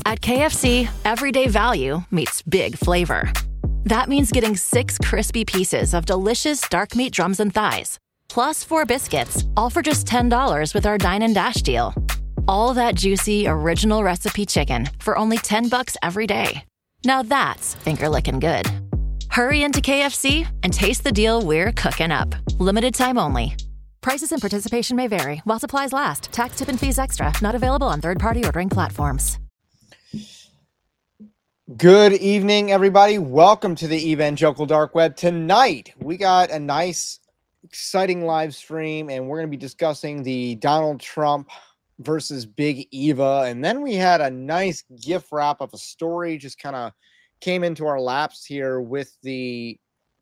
At KFC, everyday value meets big flavor. That means getting 6 crispy pieces of delicious dark meat drums and thighs, plus 4 biscuits, all for just $10 with our Dine and Dash deal. All that juicy, original recipe chicken for only $10 every day. Now that's finger-licking good. Hurry into KFC and taste the deal we're cooking up. Limited time only. Prices and participation may vary while supplies last. Tax, tip, and fees extra. Not available on third-party ordering platforms. Good evening, everybody. Welcome to the Evangelical Dark Web. Tonight, we got a nice, exciting live stream, and we're going to be discussing the Donald Trump versus Big Eva. And then we had a nice gift wrap of a story just kind of came into our laps here with the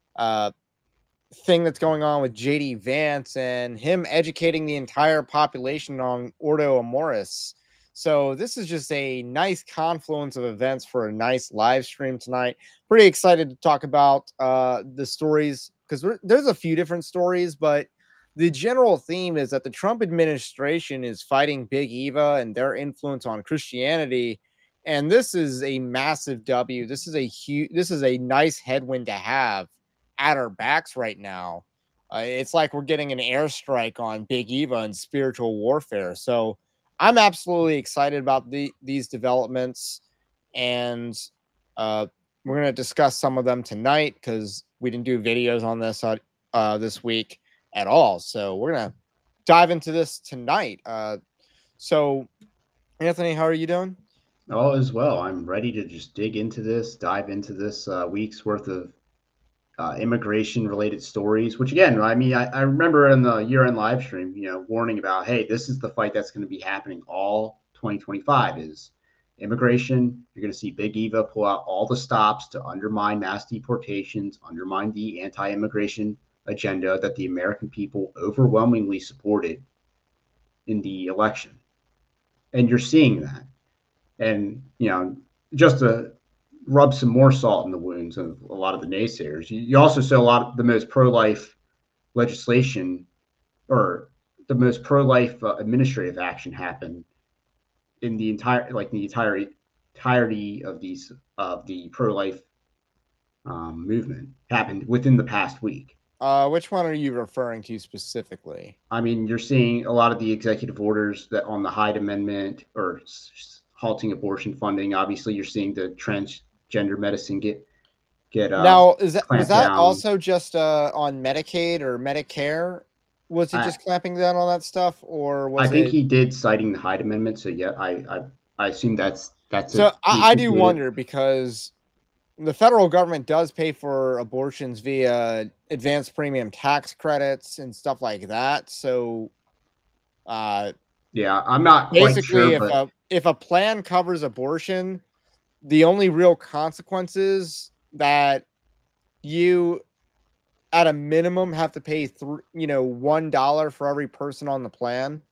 thing that's going on with JD Vance and him educating the entire population on Ordo Amoris. So this is just a nice confluence of events for a nice live stream tonight. Pretty excited to talk about the stories because there's a few different stories, but the general theme is that the Trump administration is fighting Big Eva and their influence on Christianity. And this is a massive W. This is a nice headwind to have at our backs right now. It's like we're getting an airstrike on Big Eva and spiritual warfare. So I'm absolutely excited about these developments, and we're going to discuss some of them tonight because we didn't do videos on this this week at all. So we're going to dive into this tonight. So, Anthony, how are you doing? All is well. I'm ready to just dive into this week's worth of immigration-related stories, which, again, I mean, I remember in the year-end live stream, warning about, hey, this is the fight that's going to be happening all 2025 is immigration. You're going to see Big Eva pull out all the stops to undermine mass deportations, undermine the anti-immigration agenda that the American people overwhelmingly supported in the election. And you're seeing that. And, just to rub some more salt in the wounds of a lot of the naysayers, you also saw a lot of the most pro-life legislation or the most pro-life administrative action happen in the entirety of the pro-life movement happened within the past week. Which one are you referring to specifically? I mean, you're seeing a lot of the executive orders that on the Hyde Amendment or halting abortion funding. Obviously, you're seeing the transgender medicine get now. Was that down. Also just on Medicaid or Medicare? Was it just clamping down on that stuff, or was I think he did citing the Hyde Amendment. So yeah, I assume that's so it. I do wonder because the federal government does pay for abortions via advanced premium tax credits and stuff like that. So, yeah, I'm not basically quite sure, if a plan covers abortion, the only real consequences that you, at a minimum, have to pay $1 for every person on the plan.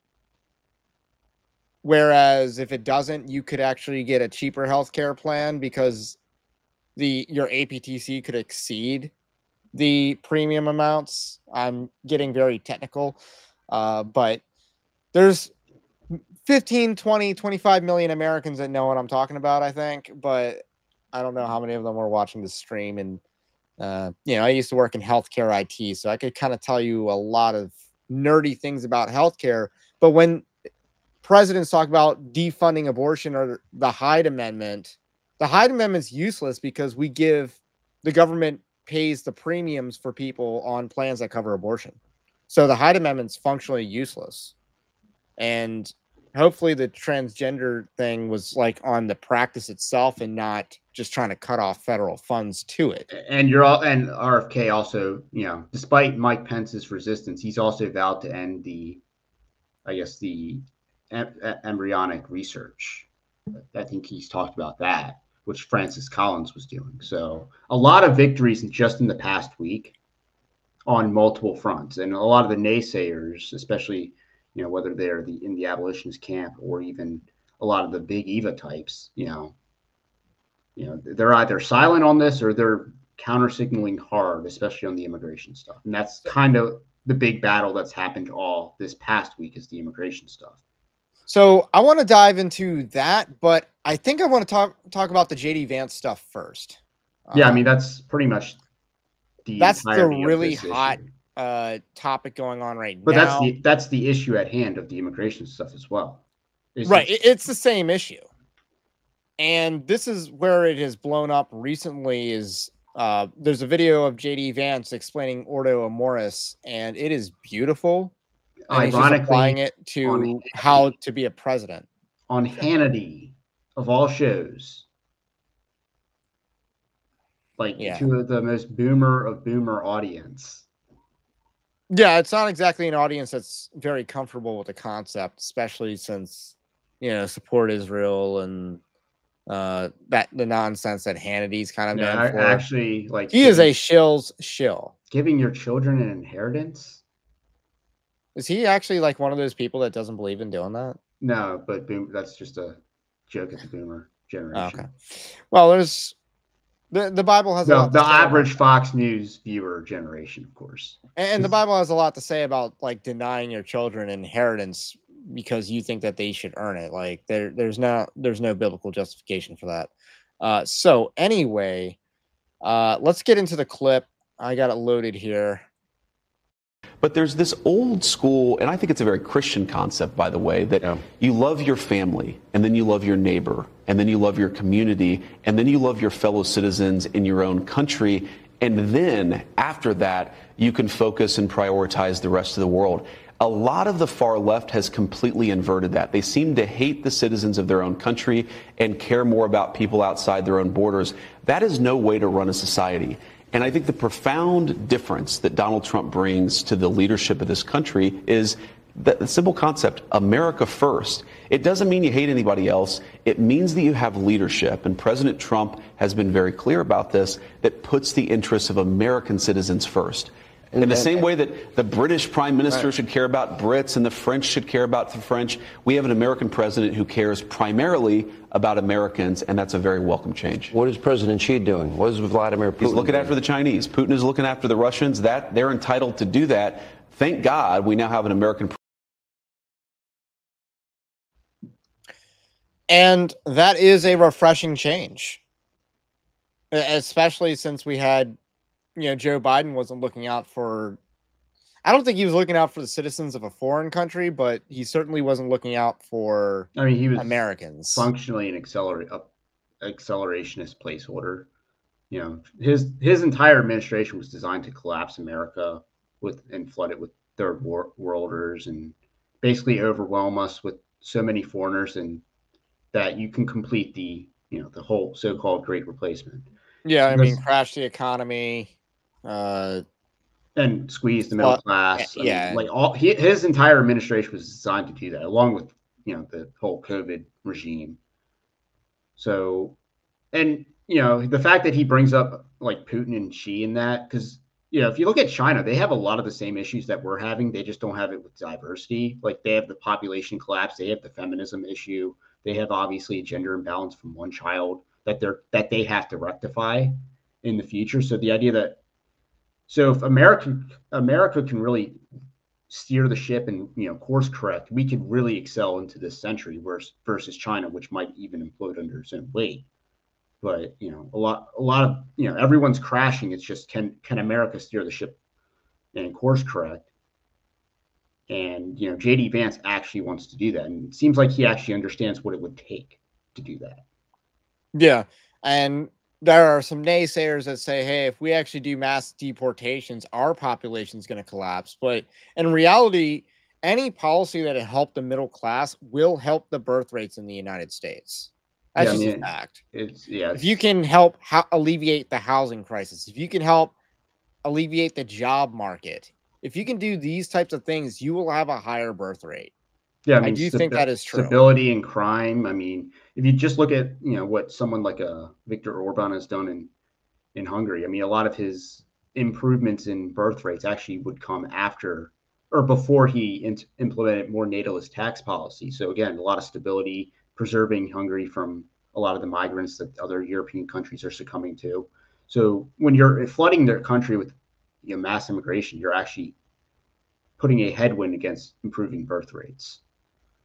Whereas if it doesn't, you could actually get a cheaper healthcare plan because your APTC could exceed the premium amounts. I'm getting very technical, but there's 15, 20, 25 million Americans that know what I'm talking about, I think, but I don't know how many of them were watching the stream. And, I used to work in healthcare IT, so I could kind of tell you a lot of nerdy things about healthcare. But when presidents talk about defunding abortion or the Hyde Amendment is useless because the government pays the premiums for people on plans that cover abortion. So the Hyde Amendment's functionally useless. And hopefully the transgender thing was like on the practice itself and not just trying to cut off federal funds to it. And RFK also, despite Mike Pence's resistance, he's also vowed to end the embryonic research. I think he's talked about that, which Francis Collins was doing. So a lot of victories just in the past week on multiple fronts. And a lot of the naysayers, especially, whether they're in the abolitionist camp or even a lot of the Big Eva types, they're either silent on this or they're counter signaling hard, especially on the immigration stuff. And that's kind of the big battle that's happened all this past week is the immigration stuff. So I want to dive into that, but I think I want to talk about the JD Vance stuff first. Yeah, I mean that's pretty much the That's the entirety of really this hot issue. topic going on right But now. that's the issue at hand of the immigration stuff as well. Right, it's the same issue, and this is where it has blown up recently. Is there's a video of JD Vance explaining Ordo Amoris, and it is beautiful. And he's just applying Ironically, it to how to be a president. On Hannity, of all shows, like to the most boomer of boomer audience. Yeah, it's not exactly an audience that's very comfortable with the concept, especially since, support Israel and that the nonsense that Hannity's kind of known for. Actually, like he is a shill's shill. Giving your children an inheritance? Is he actually like one of those people that doesn't believe in doing that? No, but that's just a joke at the boomer generation. Okay. Well, there's the Bible has the average Fox News viewer generation, of course. And the Bible has a lot to say about like denying your children inheritance because you think that they should earn it. Like there's no biblical justification for that. So anyway, let's get into the clip. I got it loaded here. But there's this old school, and I think it's a very Christian concept, by the way, that you love your family, and then you love your neighbor, and then you love your community, and then you love your fellow citizens in your own country. And then after that, you can focus and prioritize the rest of the world. A lot of the far left has completely inverted that. They seem to hate the citizens of their own country and care more about people outside their own borders. That is no way to run a society. And I think the profound difference that Donald Trump brings to the leadership of this country is the simple concept, America first. It doesn't mean you hate anybody else. It means that you have leadership. And President Trump has been very clear about this, that puts the interests of American citizens first. In the same way that the British prime minister should care about Brits and the French should care about the French, we have an American president who cares primarily about Americans, and that's a very welcome change. What is President Xi doing? What is Vladimir Putin He's looking after the Chinese. Putin is looking after the Russians. That they're entitled to do that. Thank God we now have an American. And that is a refreshing change, especially since we had, Joe Biden wasn't looking out for, I don't think he was looking out for the citizens of a foreign country, but he certainly wasn't looking out for he was Americans. Functionally an accelerationist placeholder. His entire administration was designed to collapse America and flood it with third worlders and basically overwhelm us with so many foreigners and that you can complete the whole so-called great replacement. Yeah, I mean, crash the economy, and squeeze the middle class. Yeah, his entire administration was designed to do that, along with the whole COVID regime. So, and the fact that he brings up like Putin and Xi in that, because if you look at China, they have a lot of the same issues that we're having. They just don't have it with diversity. Like they have the population collapse, they have the feminism issue, they have obviously a gender imbalance from one child that they have to rectify in the future. So the idea that if America can really steer the ship and course correct, we could really excel into this century versus China, which might even implode under its own weight. But a lot of everyone's crashing. It's just can America steer the ship and course correct? And JD Vance actually wants to do that, and it seems like he actually understands what it would take to do that. Yeah, and there are some naysayers that say, hey, if we actually do mass deportations, our population is going to collapse. But in reality, any policy that help the middle class will help the birth rates in the United States. That's just a fact. If you can help alleviate the housing crisis, if you can help alleviate the job market, if you can do these types of things, you will have a higher birth rate. Yeah, I do think that is true. Stability and crime. I mean, if you just look at what someone like Viktor Orban has done in Hungary, I mean, a lot of his improvements in birth rates actually would come after or before he implemented more natalist tax policy. So again, a lot of stability, preserving Hungary from a lot of the migrants that other European countries are succumbing to. So when you're flooding their country with mass immigration, you're actually putting a headwind against improving birth rates.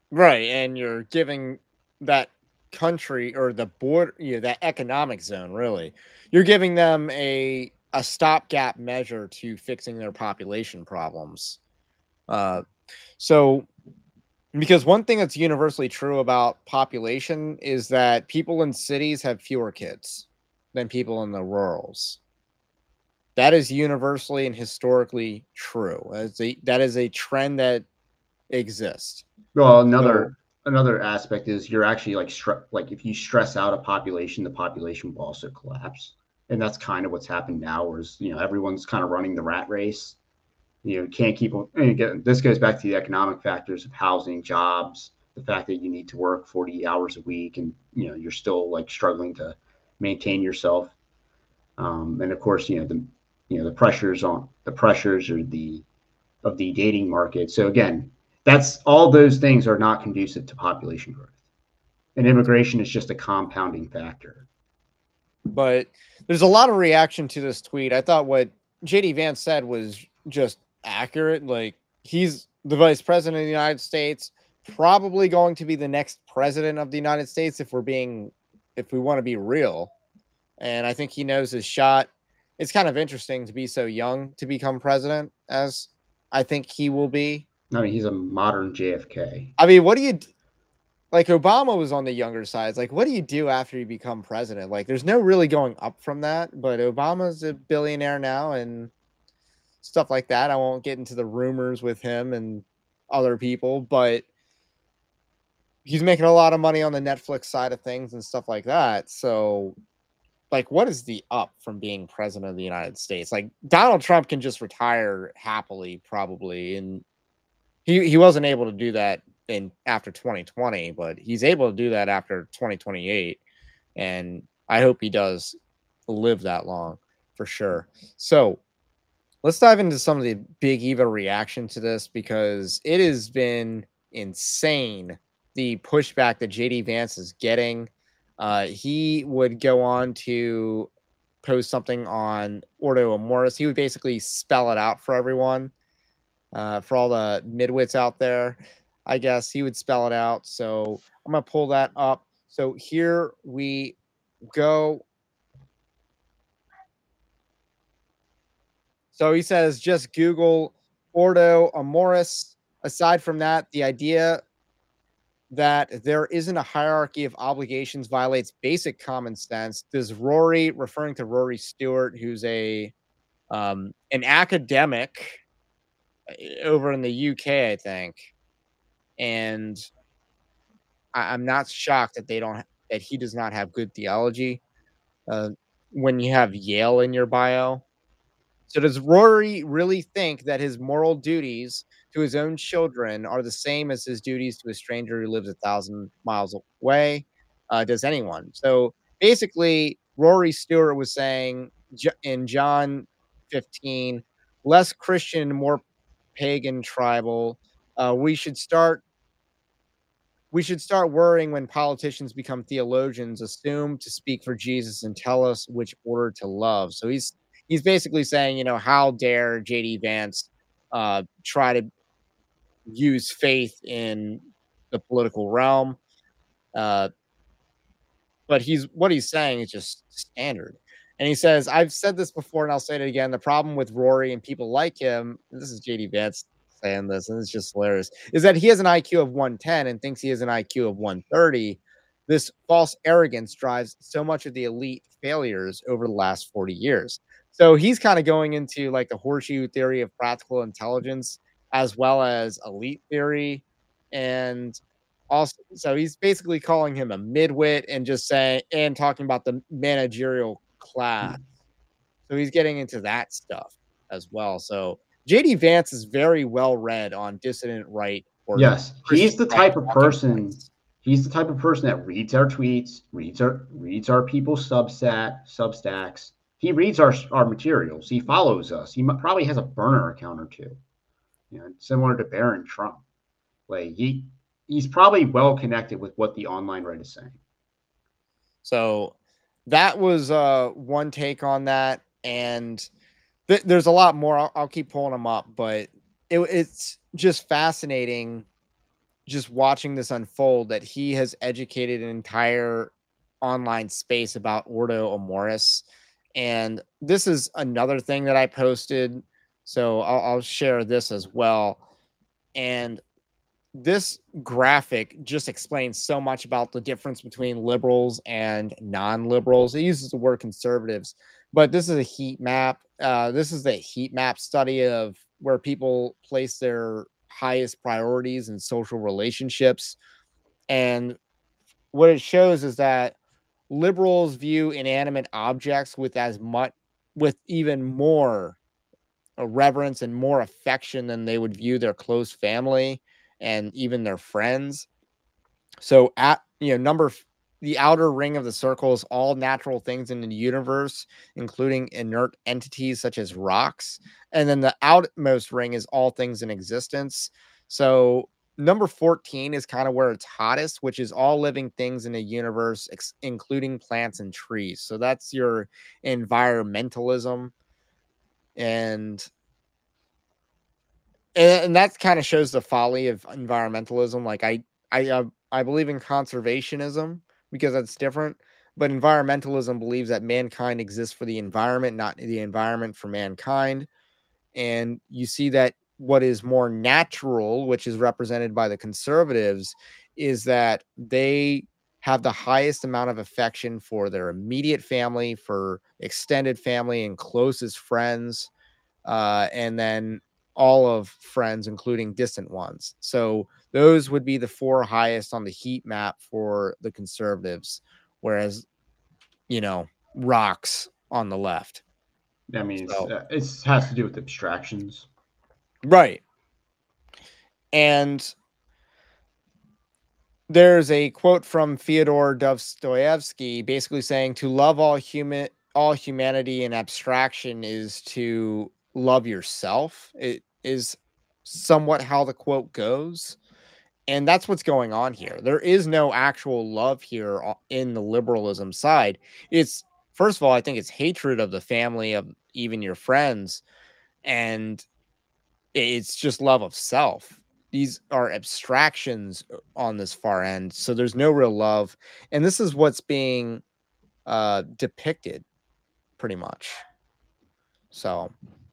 Right, and you're giving that country or the border, that economic zone, really. You're giving them a stopgap measure to fixing their population problems. Uh, so because one thing that's universally true about population is that people in cities have fewer kids than people in the rurals. That is universally and historically true. That is a trend that exists. Well, So another aspect is you're actually like if you stress out a population, the population will also collapse, and that's kind of what's happened now. Whereas everyone's kind of running the rat race. You can't keep. And again, this goes back to the economic factors of housing, jobs, the fact that you need to work 40 hours a week, and you're still like struggling to maintain yourself. And of course, the pressures or the of the dating market. So again, that's all those things are not conducive to population growth. And immigration is just a compounding factor. but there's a lot of reaction to this tweet. I thought what JD Vance said was just accurate. Like, he's the vice president of the United States, probably going to be the next president of the United States if we want to be real. And I think he knows his shot. It's kind of interesting to be so young to become president, as I think he will be. I mean, he's a modern JFK. I mean, what do you like? Obama was on the younger side. It's like, what do you do after you become president? Like, there's no really going up from that. But Obama's a billionaire now and stuff like that. I won't get into the rumors with him and other people, but he's making a lot of money on the Netflix side of things and stuff like that. So, like, what is the up from being president of the United States? Like, Donald Trump can just retire happily, probably, and he wasn't able to do that in after 2020, but he's able to do that after 2028, and I hope he does live that long for sure. So let's dive into some of the Big Eva reaction to this, because it has been insane, the pushback that JD Vance is getting. He would go on to post something on Ordo Amoris. He would basically spell it out for everyone, for all the midwits out there. I guess he would spell it out. So I'm going to pull that up. So here we go. So he says, just Google Ordo Amoris. Aside from that, the idea that there isn't a hierarchy of obligations violates basic common sense. Does Rory, referring to Rory Stewart, who's an academic over in the UK, I think, and I'm not shocked that that he does not have good theology. When you have Yale in your bio. So does Rory really think that his moral duties to his own children are the same as his duties to a stranger who lives 1,000 miles away? Does anyone? So basically, Rory Stewart was saying in John 15, less Christian, more pagan, tribal. We should start worrying when politicians become theologians, assume to speak for Jesus, and tell us which order to love. So he's basically saying, how dare JD Vance try to use faith in the political realm. But what he's saying is just standard. And he says, I've said this before and I'll say it again. The problem with Rory and people like him, and this is JD Vance saying this, and it's just hilarious, is that he has an IQ of 110 and thinks he has an IQ of 130. This false arrogance drives so much of the elite failures over the last 40 years. So he's kind of going into like the horseshoe theory of practical intelligence as well as elite theory. And also, so he's basically calling him a midwit and just saying, and talking about the managerial class. So he's getting into that stuff as well. So JD Vance is very well read on dissident right. Or yes, he's the type of person. Points. He's the type of person that reads our tweets, reads our people's Substacks. He reads our materials. He follows us. He probably has a burner account or two. Similar to Barron Trump. Like he's probably well connected with what the online right is saying. So that was one take on that, and there's a lot more. I'll keep pulling them up, but it's just fascinating just watching this unfold that he has educated an entire online space about Ordo Amoris. And this is another thing that I posted. So I'll share this as well. And this graphic just explains so much about the difference between liberals and non-liberals. It uses the word conservatives, but this is a heat map. This is the heat map study of where people place their highest priorities in social relationships. And what it shows is that liberals view inanimate objects with even more reverence and more affection than they would view their close family and even their friends. So the outer ring of the circle is all natural things in the universe, including inert entities such as rocks. And then the outmost ring is all things in existence. So number 14 is kind of where it's hottest, which is all living things in the universe, including plants and trees. So that's your environmentalism. And that kind of shows the folly of environmentalism. Like I believe in conservationism because that's different, but environmentalism believes that mankind exists for the environment, not the environment for mankind. And you see that what is more natural, which is represented by the conservatives, is that they have the highest amount of affection for their immediate family, for extended family and closest friends, and then all of friends, including distant ones. So those would be the 4 highest on the heat map for the conservatives, whereas, rocks on the left. I mean, So, it has to do with abstractions. right. And there's a quote from Fyodor Dostoevsky basically saying to love all humanity and abstraction is to love yourself. It is somewhat how the quote goes. And that's what's going on here. There is no actual love here in the liberalism side. It's, first of all, I think it's hatred of the family, of even your friends. And it's just love of self. These are abstractions on this far end. So there's no real love. And this is what's being depicted pretty much. So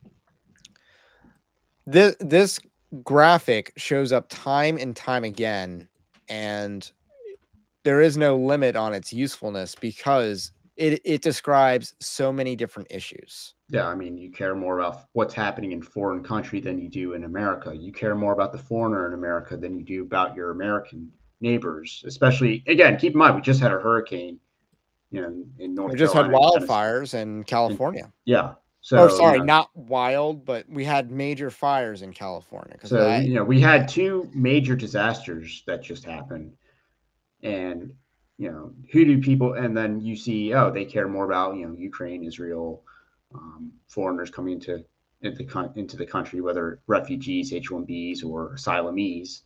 this graphic shows up time and time again, and there is no limit on its usefulness because it describes so many different issues. Yeah, I mean, you care more about what's happening in foreign country than you do in America. You care more about the foreigner in America than you do about your American neighbors. Especially, again, keep in mind, we just had a hurricane, in North We just had Carolina, wildfires in California. yeah. So, not wild, but we had major fires in California. So, we had 2 major disasters that just happened. And, who do people, and then you see, they care more about, Ukraine, Israel, foreigners coming into the country, whether refugees, H-1Bs, or asylees.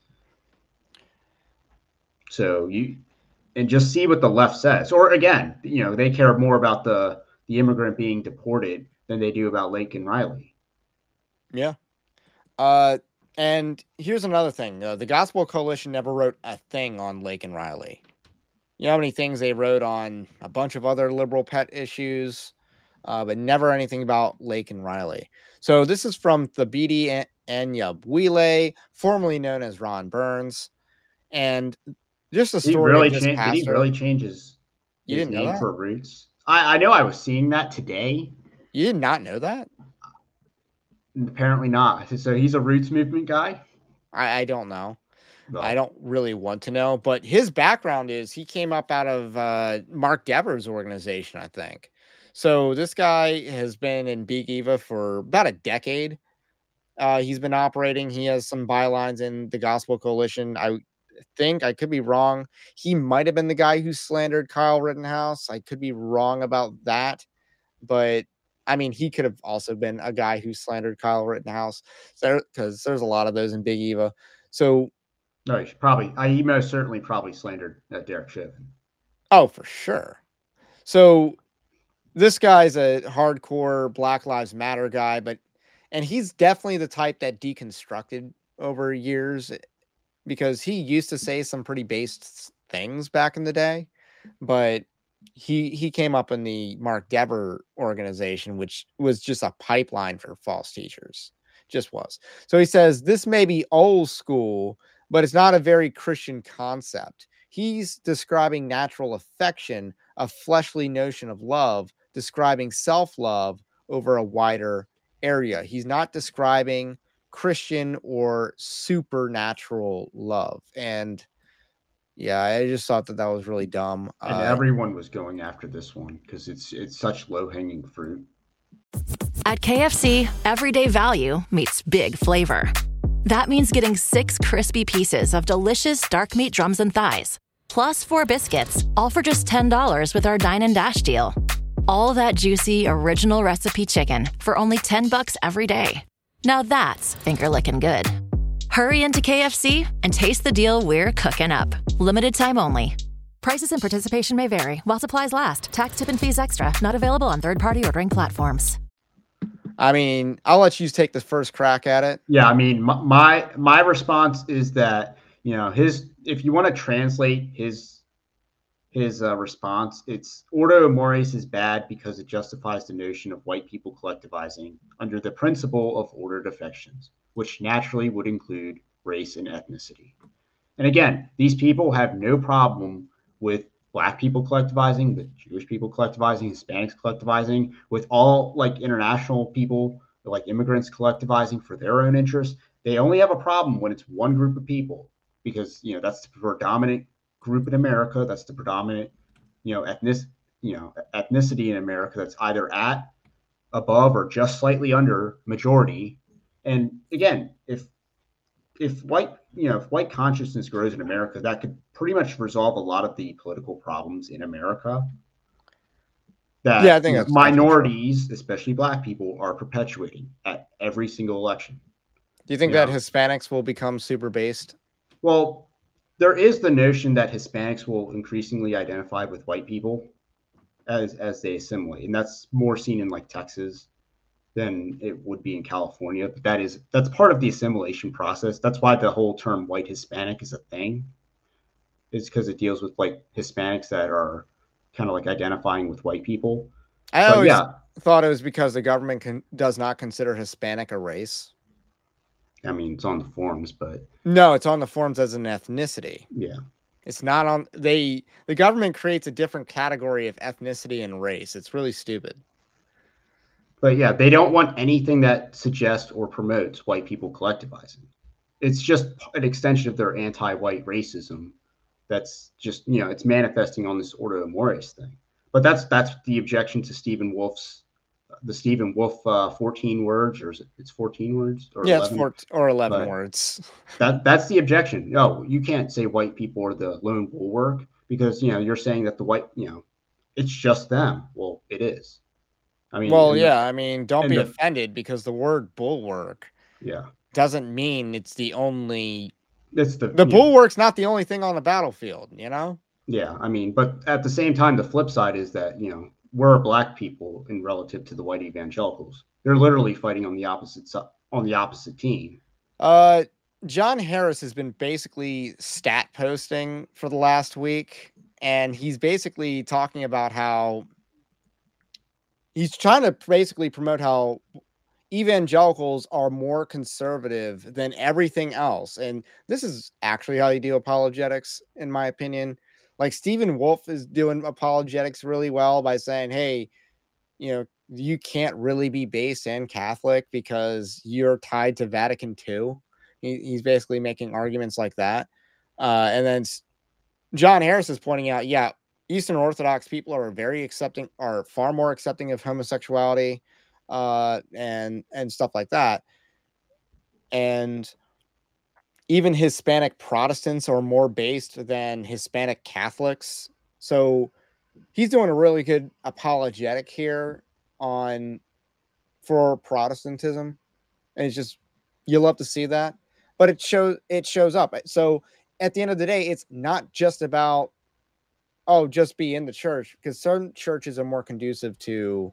So and just see what the left says. Or again, they care more about the immigrant being deported than they do about Laken Riley. Yeah. And here's another thing. The Gospel Coalition never wrote a thing on Laken Riley. You know how many things they wrote on a bunch of other liberal pet issues, but never anything about Laken Riley. So this is from Thabiti Anyabwile, formerly known as Ron Burns. And just a story Did he really change his name for Roots? I know I was seeing that today. You did not know that? Apparently not. So he's a Roots movement guy? I don't know. No. I don't really want to know, but his background is he came up out of Mark Dever's organization, I think. So this guy has been in Big Eva for about a decade. He's been operating. He has some bylines in the Gospel Coalition. I think, I could be wrong, he might have been the guy who slandered Kyle Rittenhouse. I could be wrong about that, but I mean, he could have also been a guy who slandered Kyle Rittenhouse, because there's a lot of those in Big Eva. So no, he most certainly probably slandered Derek Chauvin. Oh, for sure. So this guy's a hardcore Black Lives Matter guy, and he's definitely the type that deconstructed over years. because he used to say some pretty based things back in the day, but he came up in the Mark Dever organization, which was just a pipeline for false teachers. Just was. So he says this may be old school, but it's not a very Christian concept. He's describing natural affection, a fleshly notion of love, describing self-love over a wider area. He's not describing Christian or supernatural love. And yeah, I just thought that was really dumb. And everyone was going after this one because it's such low-hanging fruit. At KFC, everyday value meets big flavor. That means getting 6 crispy pieces of delicious dark meat drums and thighs, plus 4 biscuits, all for just $10 with our Dine and Dash deal. All that juicy, original recipe chicken for only $10 every day. Now that's finger-licking good. Hurry into KFC and taste the deal we're cooking up. Limited time only. Prices and participation may vary while supplies last. Tax, tip, and fees extra. Not available on third-party ordering platforms. I mean, I'll let you take the first crack at it. Yeah, I mean, my response is that, you know, if you want to translate his response, it's Ordo Mores is bad because it justifies the notion of white people collectivizing under the principle of ordered affections, which naturally would include race and ethnicity. And again, these people have no problem with Black people collectivizing, with Jewish people collectivizing, Hispanics collectivizing, with all like international people, like immigrants collectivizing for their own interests. They only have a problem when it's one group of people, because, you know, that's the predominant group in America. That's the predominant, ethnicity in America that's either at, above, or just slightly under majority. And again, if white consciousness grows in America, that could pretty much resolve a lot of the political problems in America that I think minorities, especially Black people, are perpetuating at every single election. Do you think that Hispanics will become super based? Well, there is the notion that Hispanics will increasingly identify with white people as they assimilate, and that's more seen in like Texas than it would be in California. But that's part of the assimilation process. That's why the whole term white Hispanic is a thing. It's because it deals with like Hispanics that are kind of like identifying with white people. I always thought it was because the government does not consider Hispanic a race. I mean, it's on the forms, but no, it's on the forms as an ethnicity. Yeah. It's not on the government creates a different category of ethnicity and race. It's really stupid. But yeah, they don't want anything that suggests or promotes white people collectivizing. It's just an extension of their anti-white racism. That's just, it's manifesting on this Ordo Mores thing. But that's the objection to Stephen Wolf's, the Stephen Wolf 14 words, or it's 14 words? Or yeah, 11? It's 11 words. That's the objection. No, you can't say white people are the lone bulwark because, you're saying that the white, it's just them. Well, it is. I mean, don't be offended because the word bulwark doesn't mean it's the only. It's the bulwark's not the only thing on the battlefield, Yeah, I mean, but at the same time, the flip side is that, we're Black people in relative to the white evangelicals. They're literally fighting on the opposite team. John Harris has been basically stat posting for the last week, and he's basically talking about how he's trying to basically promote how evangelicals are more conservative than everything else. And this is actually how you do apologetics, in my opinion. Like Stephen Wolf is doing apologetics really well by saying, hey, you can't really be based and Catholic because you're tied to Vatican II. He's basically making arguments like that. And then John Harris is pointing out, Eastern Orthodox people are far more accepting of homosexuality and stuff like that. And even Hispanic Protestants are more based than Hispanic Catholics. So he's doing a really good apologetic here for Protestantism. And it's just, you love to see that, but it shows up. So at the end of the day, it's not just about, just be in the church, because certain churches are more conducive to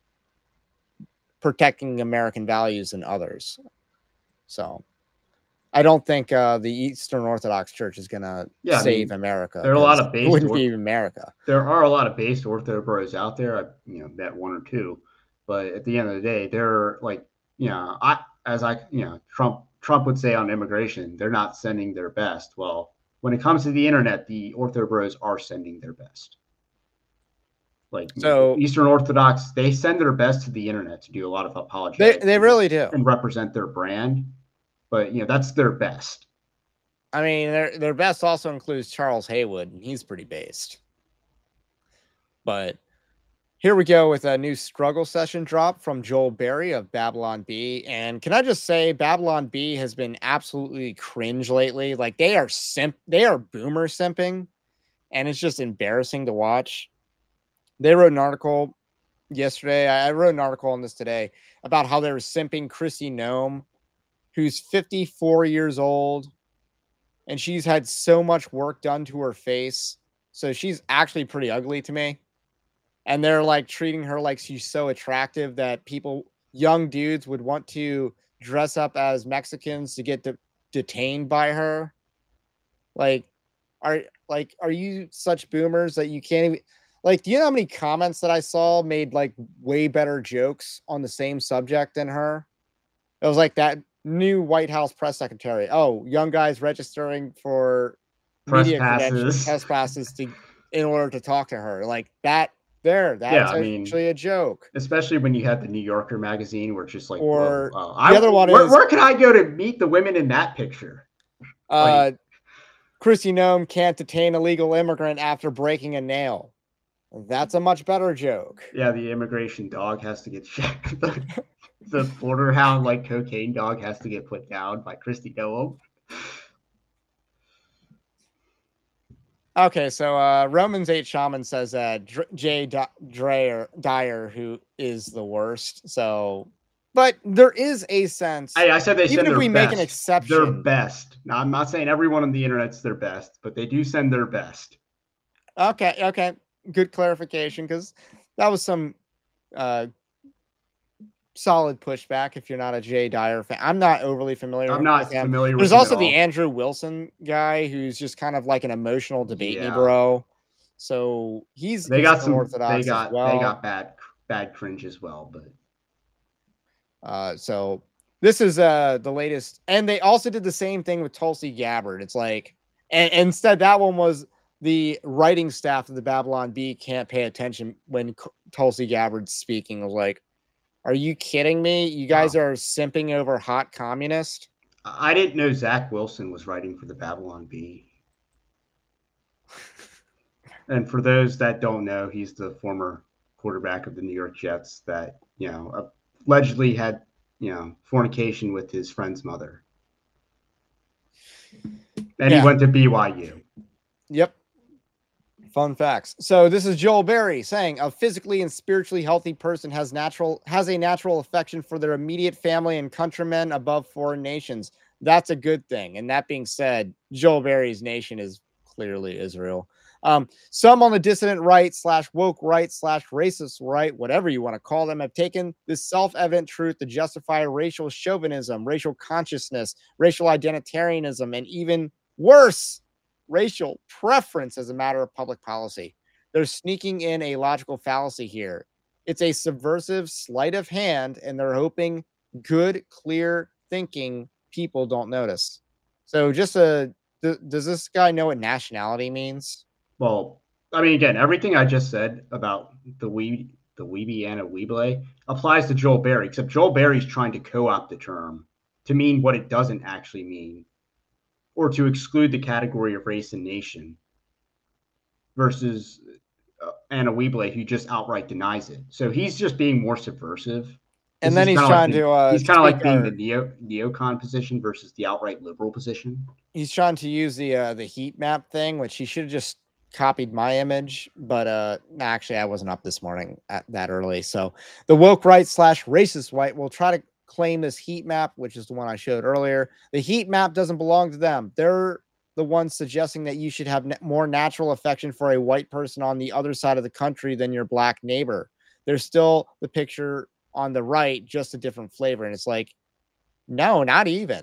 protecting American values than others. So I don't think the Eastern Orthodox Church is gonna save America. There are a lot of it wouldn't be America. There are a lot of based Ortho bros out there. I've met one or two, but at the end of the day, they're like, Trump would say on immigration, they're not sending their best. Well, when it comes to the internet, the Ortho bros are sending their best. Like, so Eastern Orthodox, they send their best to the internet to do a lot of apologetics. They really do, and represent their brand. But that's their best. I mean, their best also includes Charles Haywood, and he's pretty based. But here we go with a new struggle session drop from Joel Berry of Babylon Bee. And can I just say, Babylon Bee has been absolutely cringe lately. Like, they are boomer simping, and it's just embarrassing to watch. They wrote an article yesterday. I wrote an article on this today about how they were simping Kristi Noem, who's 54 years old, and she's had so much work done to her face. So she's actually pretty ugly to me. And they're like treating her like she's so attractive that young dudes would want to dress up as Mexicans to get detained by her. Are you such boomers that you can't even, do you know how many comments that I saw made like way better jokes on the same subject than her? It was like that new White House press secretary. Oh, young guys registering for media credentials, test passes in order to talk to her. Like that. That's actually a joke. Especially when you had the New Yorker magazine, where it's just like, or the other one is, where can I go to meet the women in that picture? Kristi Noem can't detain a legal immigrant after breaking a nail. That's a much better joke. Yeah, the immigration dog has to get checked. The border hound, like cocaine dog, has to get put down by Kristi Noem. Okay, so Romans 8 Shaman says that Jay Dyer, who is the worst. So, but there is a sense. I said they even send if we best, make an exception, their best. Now, I'm not saying everyone on the internet's their best, but they do send their best. Okay, good clarification, because that was some solid pushback if you're not a Jay Dyer fan. I'm not overly familiar. I'm not familiar with him. There's also the Andrew Wilson guy who's just kind of like an emotional debate bro. So they got some Orthodox as well. They got bad cringe as well, but so this is the latest, and they also did the same thing with Tulsi Gabbard. It's like, and instead that one was the writing staff of the Babylon Bee can't pay attention when Tulsi Gabbard's speaking. It was like, are you kidding me? You guys are simping over hot communist? I didn't know Zach Wilson was writing for the Babylon Bee. And for those that don't know, he's the former quarterback of the New York Jets that, allegedly had, fornication with his friend's mother. And he went to BYU. Yep. Fun facts. So this is Joel Berry saying a physically and spiritually healthy person has a natural affection for their immediate family and countrymen above foreign nations. That's a good thing. And that being said, Joel Berry's nation is clearly Israel. Some on the dissident right / woke right / racist right, whatever you want to call them, have taken this self-evident truth to justify racial chauvinism, racial consciousness, racial identitarianism, and even worse, racial preference as a matter of public policy. They're sneaking in a logical fallacy here. It's a subversive sleight of hand, and they're hoping good, clear thinking people don't notice. So does this guy know what nationality means? Well, I mean, again, everything I just said about the Weeby and a Weeble applies to Joel Berry, except Joel Berry's trying to co-opt the term to mean what it doesn't actually mean, or to exclude the category of race and nation, versus Anna Weeble, who just outright denies it. So he's just being more subversive. And then he's trying he's kind of like being the neocon position versus the outright liberal position. He's trying to use the heat map thing, which he should have just copied my image, but actually I wasn't up this morning that early. So the woke right / racist white will try to claim this heat map, which is the one I showed earlier. The heat map doesn't belong to them. They're the ones suggesting that you should have more natural affection for a white person on the other side of the country than your black neighbor. There's still the picture on the right, just a different flavor. And it's like, no, not even.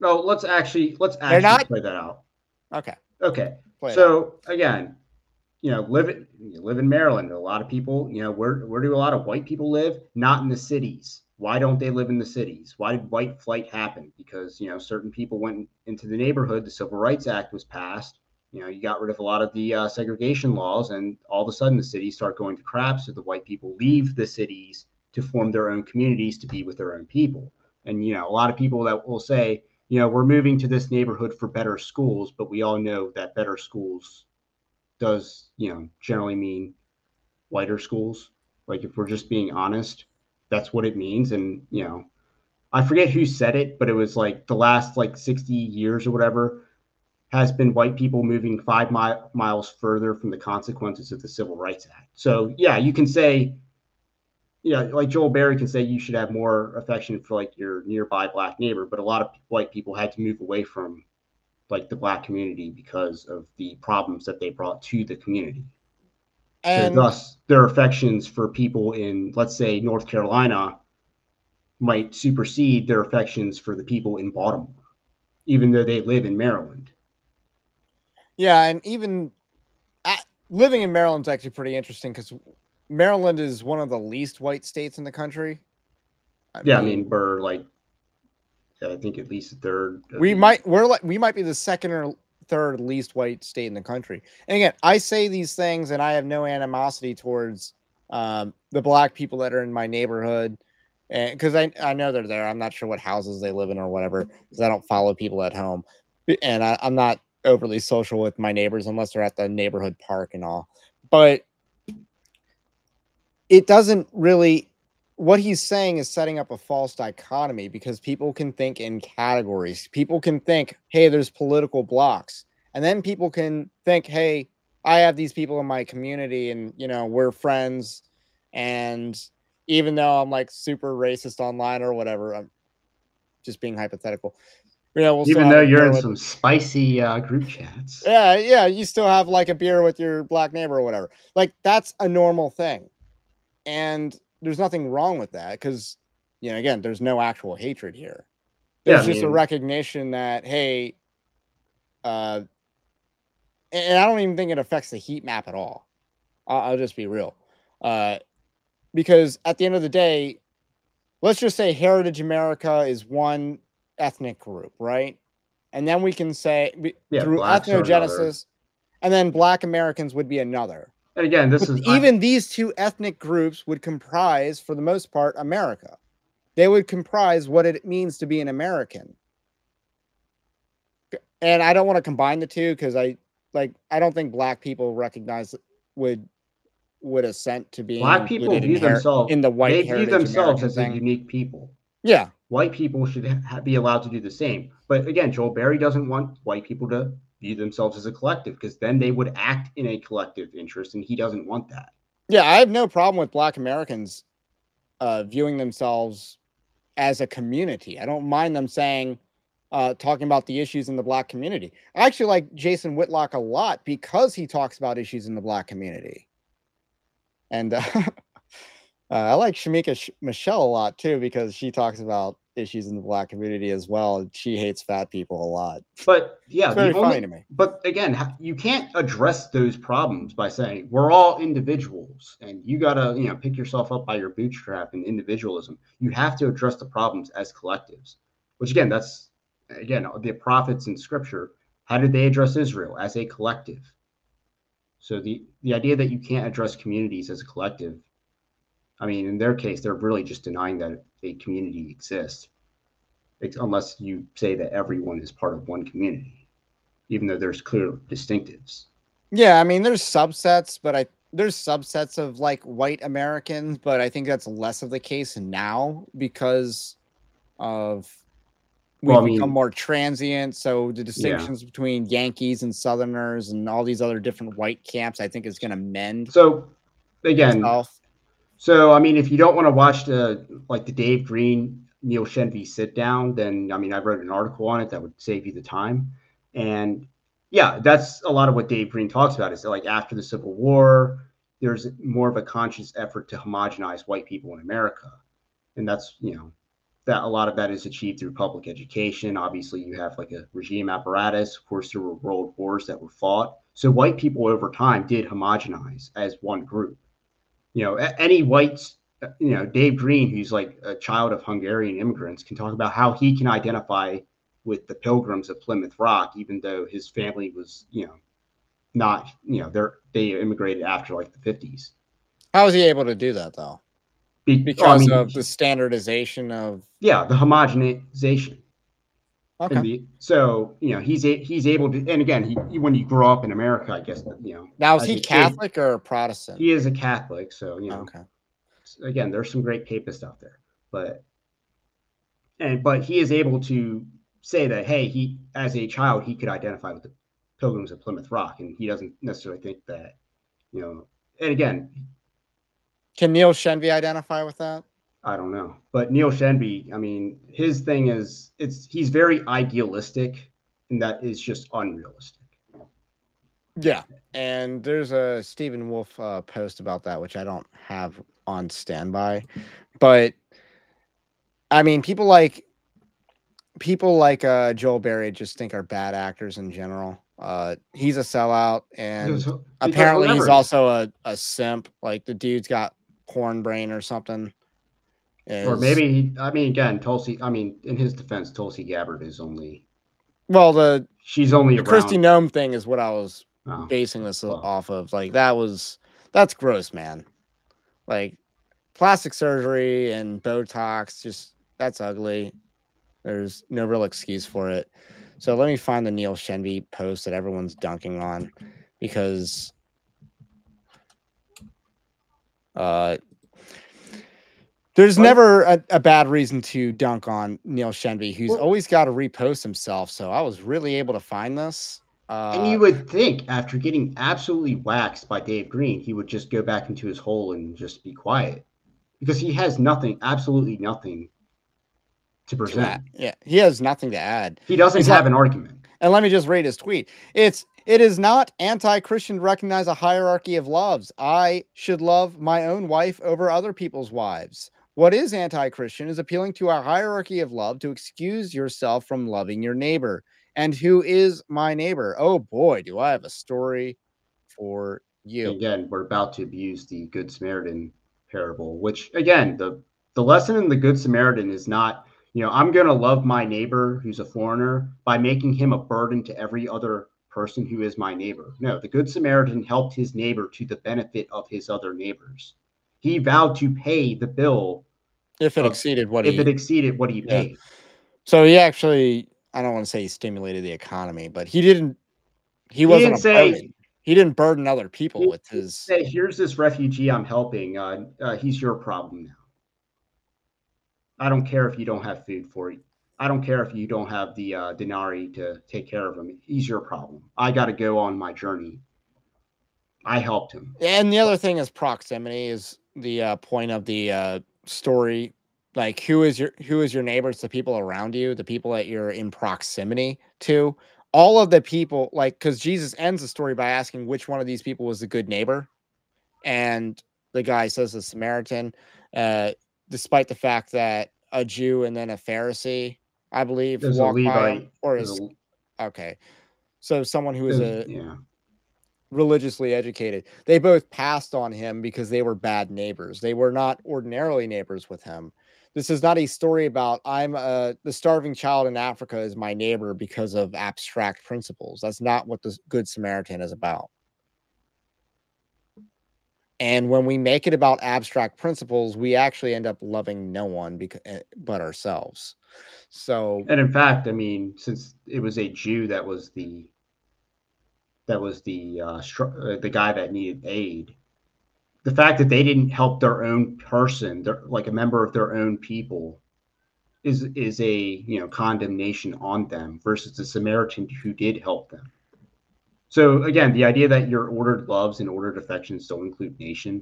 Well, let's actually not? play that out. Okay. Okay. Play it out. So again, you live in Maryland. A lot of people, where do a lot of white people live? Not in the cities. Why don't they live in the cities? Why did white flight happen? Because certain people went into the neighborhood. The Civil Rights Act was passed. You got rid of a lot of the segregation laws, and all of a sudden the cities start going to crap. So the white people leave the cities to form their own communities to be with their own people. And a lot of people that will say, we're moving to this neighborhood for better schools, but we all know that better schools does generally mean whiter schools. Like, if we're just being honest, that's what it means. And I forget who said it, but it was like the last 60 years or whatever has been white people moving 5 miles further from the consequences of the Civil Rights Act. So yeah, you can say, like Joel Berry can say you should have more affection for your nearby black neighbor, but a lot of white people had to move away from the black community because of the problems that they brought to the community. And so thus their affections for people in, let's say, North Carolina might supersede their affections for the people in Baltimore, even though they live in Maryland. Yeah, and even living in Maryland is actually pretty interesting because Maryland is one of the least white states in the country. I mean, we're I think at least a third. We might be the second or third least white state in the country. And again, I say these things and I have no animosity towards the black people that are in my neighborhood, and because I know they're there. I'm not sure what houses they live in or whatever, because I don't follow people at home, and I'm not overly social with my neighbors unless they're at the neighborhood park and all. But it doesn't really. What he's saying is setting up a false dichotomy, because people can think in categories. People can think, hey, there's political blocks. And then people can think, hey, I have these people in my community and, we're friends. And even though I'm super racist online or whatever, I'm just being hypothetical. Even though you're in some spicy group chats. Yeah. You still have a beer with your black neighbor or whatever. That's a normal thing. And there's nothing wrong with that because, again, there's no actual hatred here. There's just a recognition that, hey, and I don't even think it affects the heat map at all. I'll just be real. Because at the end of the day, let's just say Heritage America is one ethnic group, right? And then we can say through ethnogenesis, and then Black Americans would be another. And again, these two ethnic groups would comprise, for the most part, America. They would comprise what it means to be an American. And I don't want to combine the two because I don't think black people would assent to being black people view themselves in the white. They view themselves as a unique people. Yeah, white people should be allowed to do the same. But again, Joel Berry doesn't want white people to view themselves as a collective, because then they would act in a collective interest, and he doesn't want that. Yeah, I have no problem with Black Americans viewing themselves as a community. I don't mind them saying, talking about the issues in the Black community. I actually like Jason Whitlock a lot because he talks about issues in the Black community. And I like Shamika Michelle a lot too, because she talks about issues in the Black community as well. She hates fat people a lot. But yeah, it's very funny to me. But again, you can't address those problems by saying we're all individuals and you gotta pick yourself up by your bootstrap and individualism. You have to address the problems as collectives, which again, that's the prophets in scripture. How did they address Israel? As a collective. So the idea that you can't address communities as a collective, I mean, in their case, they're really just denying that a community exists, unless you say that everyone is part of one community, even though there's clear distinctives. Yeah, I mean, there's subsets, but there's subsets of white Americans, but I think that's less of the case now because of we've become more transient. So the distinctions between Yankees and Southerners and all these other different white camps, I think is going to mend. So again. So, I mean, if you don't want to watch the Dave Green, Neil Shenvi sit down, then, I mean, I wrote an article on it that would save you the time. And yeah, that's a lot of what Dave Green talks about is after the Civil War, there's more of a conscious effort to homogenize white people in America. And that's, that a lot of that is achieved through public education. Obviously, you have like a regime apparatus. Of course, there were world wars that were fought. So white people over time did homogenize as one group. Any whites, Dave Green, who's like a child of Hungarian immigrants, can talk about how he can identify with the Pilgrims of Plymouth Rock, even though his family was, not, they immigrated after like the 50s. How was he able to do that though? Because of the standardization of the homogenization. Okay. So he's able to, and again, when you grow up in America, I guess Now, is he Catholic or Protestant? He is a Catholic, so Okay. Again, there's some great papists out there, but he is able to say that, hey, he as a child he could identify with the Pilgrims of Plymouth Rock, and he doesn't necessarily think that And again, can Neil Shenvi identify with that? I don't know, but Neil Shenvi, I mean, his thing is he's very idealistic, and that is just unrealistic. Yeah, and there's a Stephen Wolf post about that, which I don't have on standby, but I mean, people like Joel Berry just think are bad actors in general. He's a sellout, and apparently he's also a simp. Like the dude's got porn brain or something. Or maybe again, Tulsi. I mean, in his defense, Tulsi Gabbard is only. Well, she's only the Kristi Noem thing is what I was basing this off of. Like that's gross, man. Like plastic surgery and Botox, that's ugly. There's no real excuse for it. So let me find the Neil Shenvi post that everyone's dunking on, because there's never a bad reason to dunk on Neil Shenvi, who's always got to repost himself. So I was really able to find this. And you would think after getting absolutely waxed by Dave Green, he would just go back into his hole and just be quiet, because he has absolutely nothing to present. Yeah, he has nothing to add. He doesn't have an argument. And let me just read his tweet. It is not anti-Christian to recognize a hierarchy of loves. I should love my own wife over other people's wives. What is anti-Christian is appealing to a hierarchy of love to excuse yourself from loving your neighbor. And who is my neighbor? Oh boy, do I have a story for you. Again, we're about to abuse the Good Samaritan parable, which again, the lesson in the Good Samaritan is not, I'm going to love my neighbor who's a foreigner by making him a burden to every other person who is my neighbor. No, the Good Samaritan helped his neighbor to the benefit of his other neighbors. He vowed to pay the bill if it exceeded what he paid. So he actually, I don't want to say he stimulated the economy, but he didn't burden other people with his. Say, here's this refugee I'm helping. He's your problem now. I don't care if you don't have food for it. I don't care if you don't have the denarii to take care of him. He's your problem. I got to go on my journey. I helped him. And the other thing is proximity is the point of the story. Like who is your neighbor? It's the people around you, the people that you're in proximity to. All of the people, like, because Jesus ends the story by asking which one of these people was a good neighbor, and the guy says the Samaritan, despite the fact that a Jew and then a Pharisee, I believe, walked by him, okay. So someone who is religiously educated, they both passed on him because they were bad neighbors. They were not ordinarily neighbors with him. This is not a story about the starving child in Africa is my neighbor because of abstract principles. That's not what the Good Samaritan is about. And when we make it about abstract principles, we actually end up loving no one but ourselves. So, and in fact, I mean, since it was a Jew that was the guy that needed aid, the fact that they didn't help their own person, like a member of their own people, is a condemnation on them versus the Samaritan who did help them. So again, the idea that your ordered loves and ordered affections don't include nation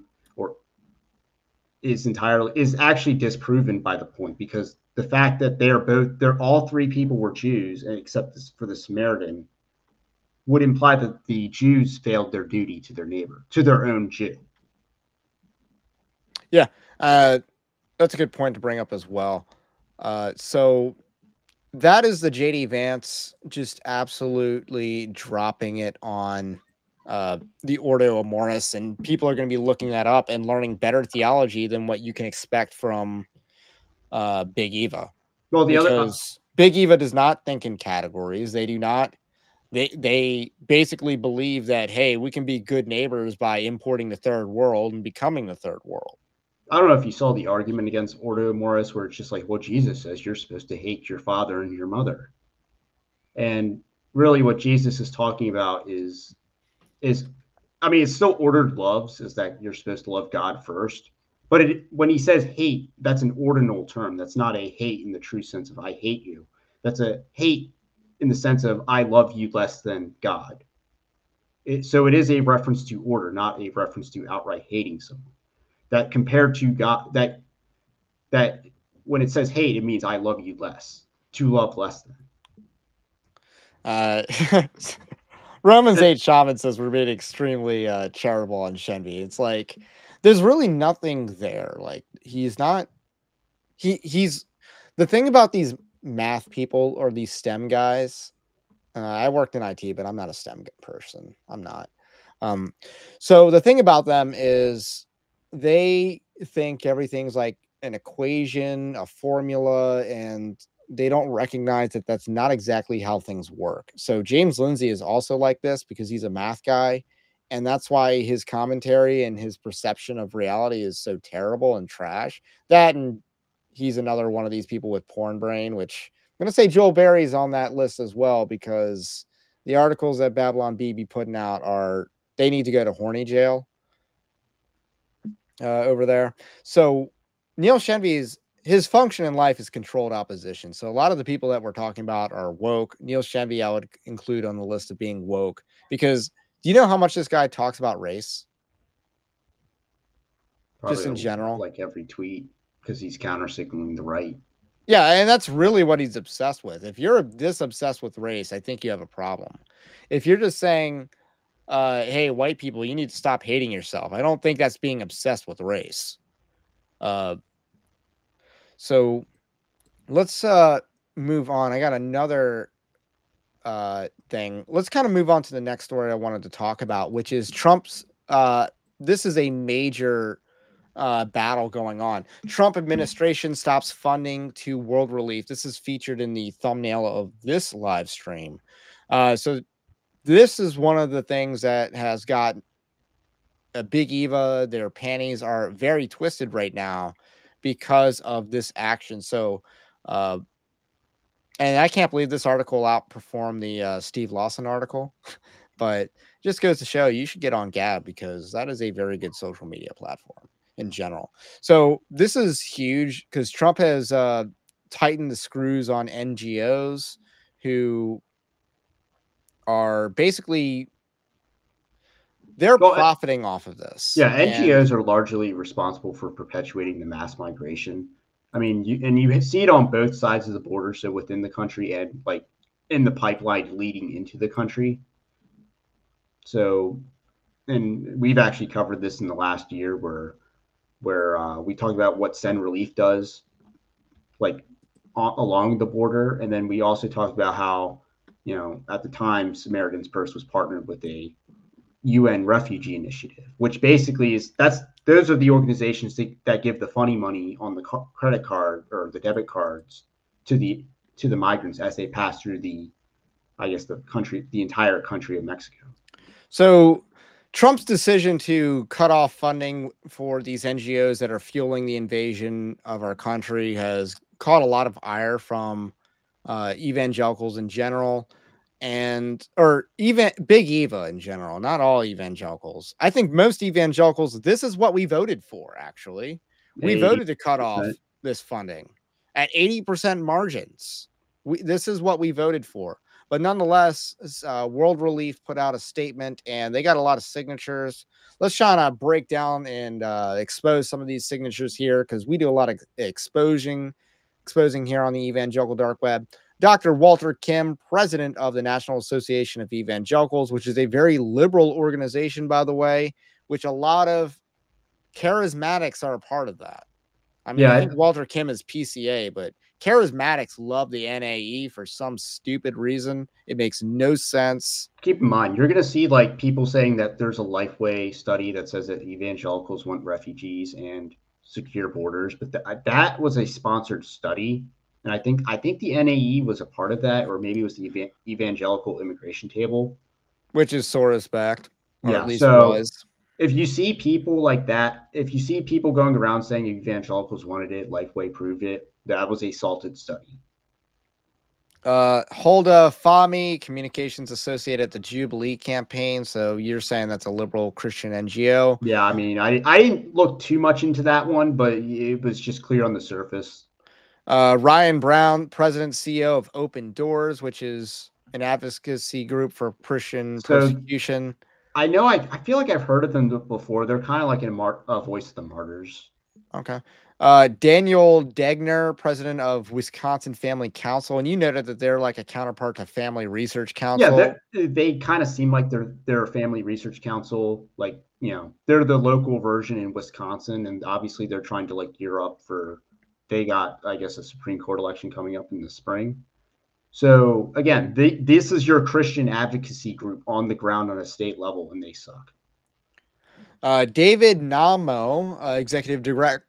is actually disproven by the point, because the fact that they're all three people were Jews, except for the Samaritan, would imply that the Jews failed their duty to their neighbor, to their own Jew. Yeah, that's a good point to bring up as well. So that is the JD Vance just absolutely dropping it on the Ordo Amoris, and people are going to be looking that up and learning better theology than what you can expect from Big Eva. Well, the other Because Big Eva does not think in categories. They do not. They basically believe that, hey, we can be good neighbors by importing the third world and becoming the third world. I don't know if you saw the argument against Ordo Morris, where it's just like, well, Jesus says you're supposed to hate your father and your mother. And really what Jesus is talking about is, I mean, it's still ordered loves, is that you're supposed to love God first. But when he says hate, that's an ordinal term. That's not a hate in the true sense of I hate you. That's a hate in the sense of I love you less than God. So it is a reference to order, not a reference to outright hating someone. That compared to God, that when it says hate, it means I love you less, to love less than. Romans 8 Shaman says we're being extremely charitable on Shenvi. It's like there's really nothing there. Like he's not. He's the thing about these math people or these STEM guys. I worked in IT, but I'm not a STEM person. I'm not. So the thing about them is they think everything's like an equation, a formula, and they don't recognize that that's not exactly how things work. So James Lindsay is also like this because he's a math guy, and that's why his commentary and his perception of reality is so terrible and trash. That, and he's another one of these people with porn brain, which I'm going to say Joel Berry's on that list as well, because the articles that Babylon Bee be putting out they need to go to horny jail over there. So Neil Shenvi's his function in life is controlled opposition. So a lot of the people that we're talking about are woke. Neil Shenvi I would include on the list of being woke, because do you know how much this guy talks about race? Probably just in general, like every tweet, because he's counter signaling the right. Yeah, and that's really what he's obsessed with. If you're this obsessed with race, I think you have a problem. If you're just saying, hey, white people, you need to stop hating yourself, I don't think that's being obsessed with race. So let's move on. I got another thing. Let's kind of move on to the next story I wanted to talk about, which is Trump's. This is a major battle going on. Trump administration stops funding to World Relief. This is featured in the thumbnail of this live stream. So this is one of the things that has got a Big Eva. Their panties are very twisted right now because of this action. So, and I can't believe this article outperformed the Steve Lawson article, but just goes to show you should get on Gab, because that is a very good social media platform in general. So this is huge because Trump has tightened the screws on NGOs who are basically profiting off of this. Yeah, NGOs are largely responsible for perpetuating the mass migration. I mean, you see it on both sides of the border, so within the country and like in the pipeline leading into the country. So, and we've actually covered this in the last year where we talked about what Send Relief does, like along the border, and then we also talked about how, at the time Samaritan's Purse was partnered with a UN refugee initiative, which basically those are the organizations that give the funny money on the credit card or the debit cards to the migrants as they pass through the entire country of Mexico. So Trump's decision to cut off funding for these NGOs that are fueling the invasion of our country has caught a lot of ire from evangelicals in general, or even Big Eva in general. Not all evangelicals. I think most evangelicals, this is what we voted for, actually. We voted to cut off this funding at 80% margins. This is what we voted for. But nonetheless, World Relief put out a statement, and they got a lot of signatures. Let's try to break down and expose some of these signatures here, because we do a lot of exposing here on the evangelical dark web. Dr. Walter Kim, president of the National Association of Evangelicals, which is a very liberal organization, by the way, which a lot of charismatics are a part of that. I mean, I think Walter Kim is PCA, but charismatics love the NAE for some stupid reason. It makes no sense. Keep in mind, you're going to see like people saying that there's a Lifeway study that says that evangelicals want refugees and secure borders, but that was a sponsored study. And I think the NAE was a part of that, or maybe it was the Evangelical Immigration Table, which is Soros backed, or at least was. If you see people like that, if you see people going around saying evangelicals wanted it, Lifeway proved it, that was a salted study. Hulda Fahmy, communications associate at the Jubilee campaign. So you're saying that's a liberal Christian NGO? Yeah, I mean, I didn't look too much into that one, but it was just clear on the surface. Ryan Brown, president CEO of Open Doors, which is an advocacy group for Christian persecution. I know. I feel like I've heard of them before. They're kind of like a voice of the martyrs. Okay. Daniel Degner, president of Wisconsin Family Council, and you noted that they're like a counterpart to Family Research Council. Yeah, they kind of seem like they're a Family Research Council. Like, they're the local version in Wisconsin, and obviously they're trying to like gear up for. They got, I guess, a Supreme Court election coming up in the spring. So again, this is your Christian advocacy group on the ground on a state level, and they suck. David Namo, executive director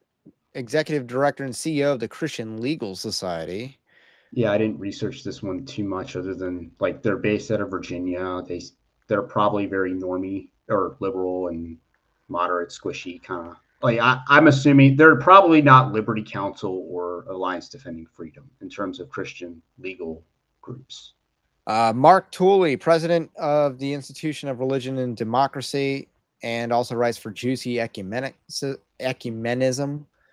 and CEO of the Christian Legal Society. Yeah, I didn't research this one too much, other than like they're based out of Virginia. They're probably very normie or liberal and moderate, squishy kind of. Like I'm assuming they're probably not Liberty Counsel or Alliance Defending Freedom in terms of Christian legal groups. Mark Tooley, president of the Institution of Religion and Democracy, and also writes for Juicy Ecumenism. Maybe it's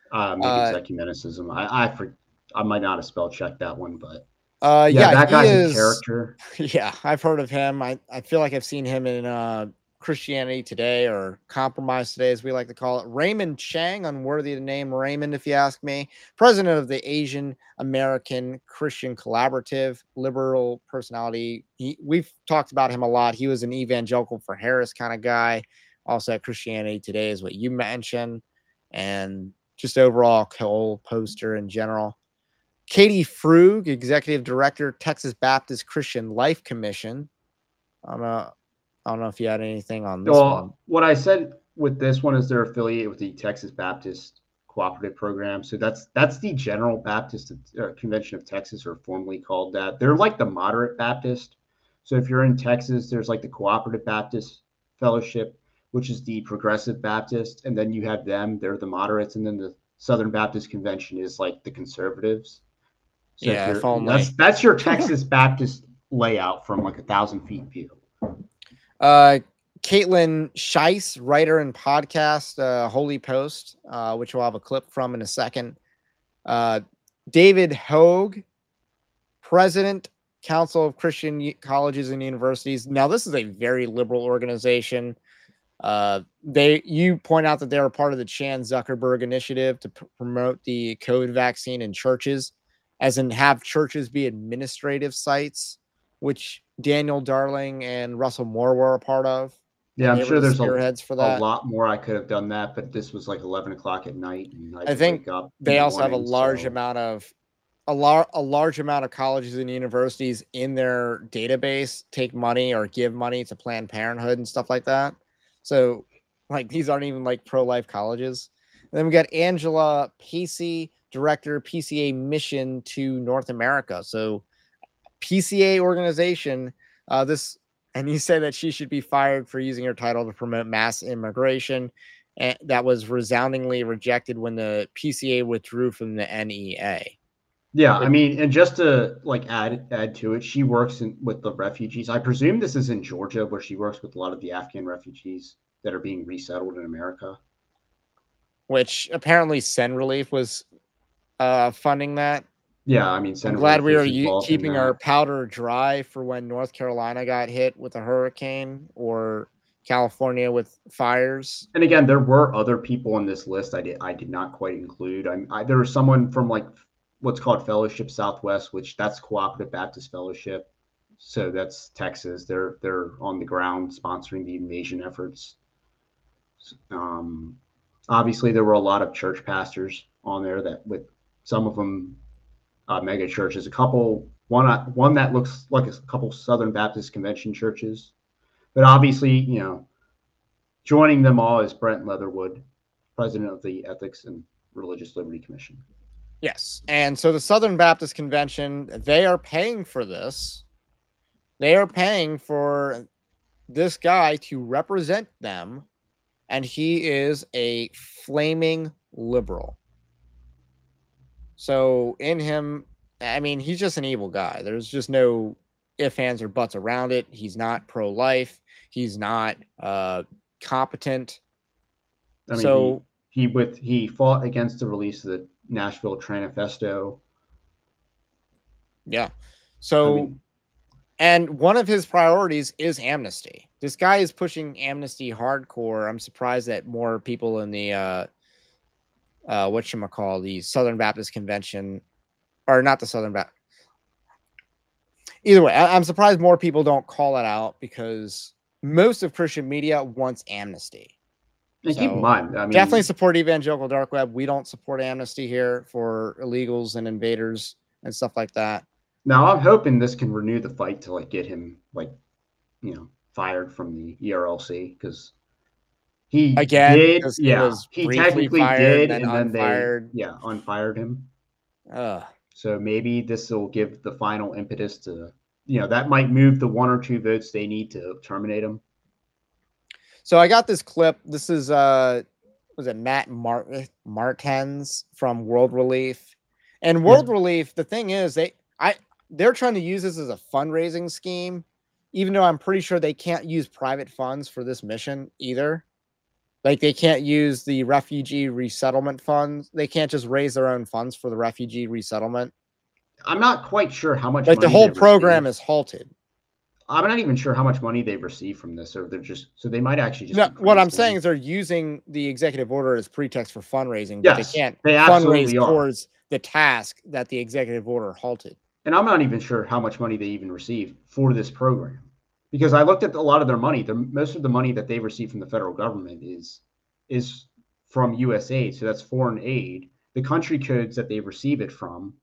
ecumenicism. I might not have spell checked that one, but that guy's a character. Yeah, I've heard of him. I feel like I've seen him in Christianity Today, or Compromise Today, as we like to call it. Raymond Chang, unworthy to name Raymond, if you ask me. President of the Asian American Christian Collaborative, liberal personality. We've talked about him a lot. He was an evangelical for Harris kind of guy. Also at Christianity Today is what you mentioned. And just overall coal poster in general. Katie Frug, executive director, Texas Baptist Christian Life Commission. I don't know if you had anything on this one. What I said with this one is they're affiliated with the Texas Baptist Cooperative Program. So that's the General Baptist Convention of Texas, or formerly called that. They're like the moderate Baptist. So if you're in Texas, there's like the Cooperative Baptist Fellowship, which is the Progressive Baptist. And then you have them, they're the moderates. And then the Southern Baptist Convention is like the conservatives. So yeah, if only. That's your Texas Baptist layout from like 1,000 feet view. Caitlin Scheiss, writer and podcast, Holy Post, which we'll have a clip from in a second. David Hogue, president, Council of Christian Colleges and Universities. Now, this is a very liberal organization. You point out that they are part of the Chan Zuckerberg initiative to promote the COVID vaccine in churches, as in have churches be administrative sites, which Daniel Darling and Russell Moore were a part of. Yeah, I'm sure there's a lot more I could have done that, but this was like 11 o'clock at night. And I think they also have a large amount of colleges and universities in their database take money or give money to Planned Parenthood and stuff like that. So like these aren't even like pro-life colleges. And then we got Angela Pacey, director, PCA mission to North America. So PCA organization, and you say that she should be fired for using her title to promote mass immigration. And that was resoundingly rejected when the PCA withdrew from the NEA. Yeah, I mean, and just to like add to it, she works with the refugees. I presume this is in Georgia, where she works with a lot of the Afghan refugees that are being resettled in America. Which apparently Send Relief was funding that. Yeah, I mean, I'm glad we are keeping our powder dry for when North Carolina got hit with a hurricane or California with fires. And again, there were other people on this list I did not quite include. There was someone from like what's called Fellowship Southwest, which that's Cooperative Baptist Fellowship. So that's Texas. They're on the ground sponsoring the invasion efforts. Obviously, there were a lot of church pastors on there that, with some of them mega churches, one that looks like a couple Southern Baptist Convention churches. But obviously, joining them all is Brent Leatherwood, president of the Ethics and Religious Liberty Commission. Yes. And so the Southern Baptist Convention, they are paying for this. They are paying for this guy to represent them. And he is a flaming liberal. So in him, I mean, he's just an evil guy. There's just no ifs, ands, or buts around it. He's not pro-life. He's not competent. I mean, he fought against the release of the Nashville Tranifesto. Yeah. So, and one of his priorities is amnesty. This guy is pushing amnesty hardcore. I'm surprised that more people in the the Southern Baptist Convention, or not the Southern Baptist. Either way, I'm surprised more people don't call it out, because most of Christian media wants amnesty. And keep in mind, I mean, definitely support evangelical dark web. We don't support amnesty here for illegals and invaders and stuff like that. Now, I'm hoping this can renew the fight to get him fired from the ERLC, because he technically did, and then they unfired him. So maybe this will give the final impetus to, that might move the 1 or 2 votes they need to terminate him. So I got this clip. This is was it Matt Martens from World Relief. And World Relief, the thing is, they're trying to use this as a fundraising scheme, even though I'm pretty sure they can't use private funds for this mission either. Like, they can't use the refugee resettlement funds. They can't just raise their own funds for the refugee resettlement. I'm not quite sure how much. Like, the whole program is halted. I'm not even sure how much money they receive from this, or so they might actually just. No, what I'm saying is they're using the executive order as pretext for fundraising, but they can't fundraise towards the task that the executive order halted. And I'm not even sure how much money they even receive for this program, because I looked at a lot of their money. Most of the money that they receive from the federal government is from USAID, so that's foreign aid. The country codes that they receive it from.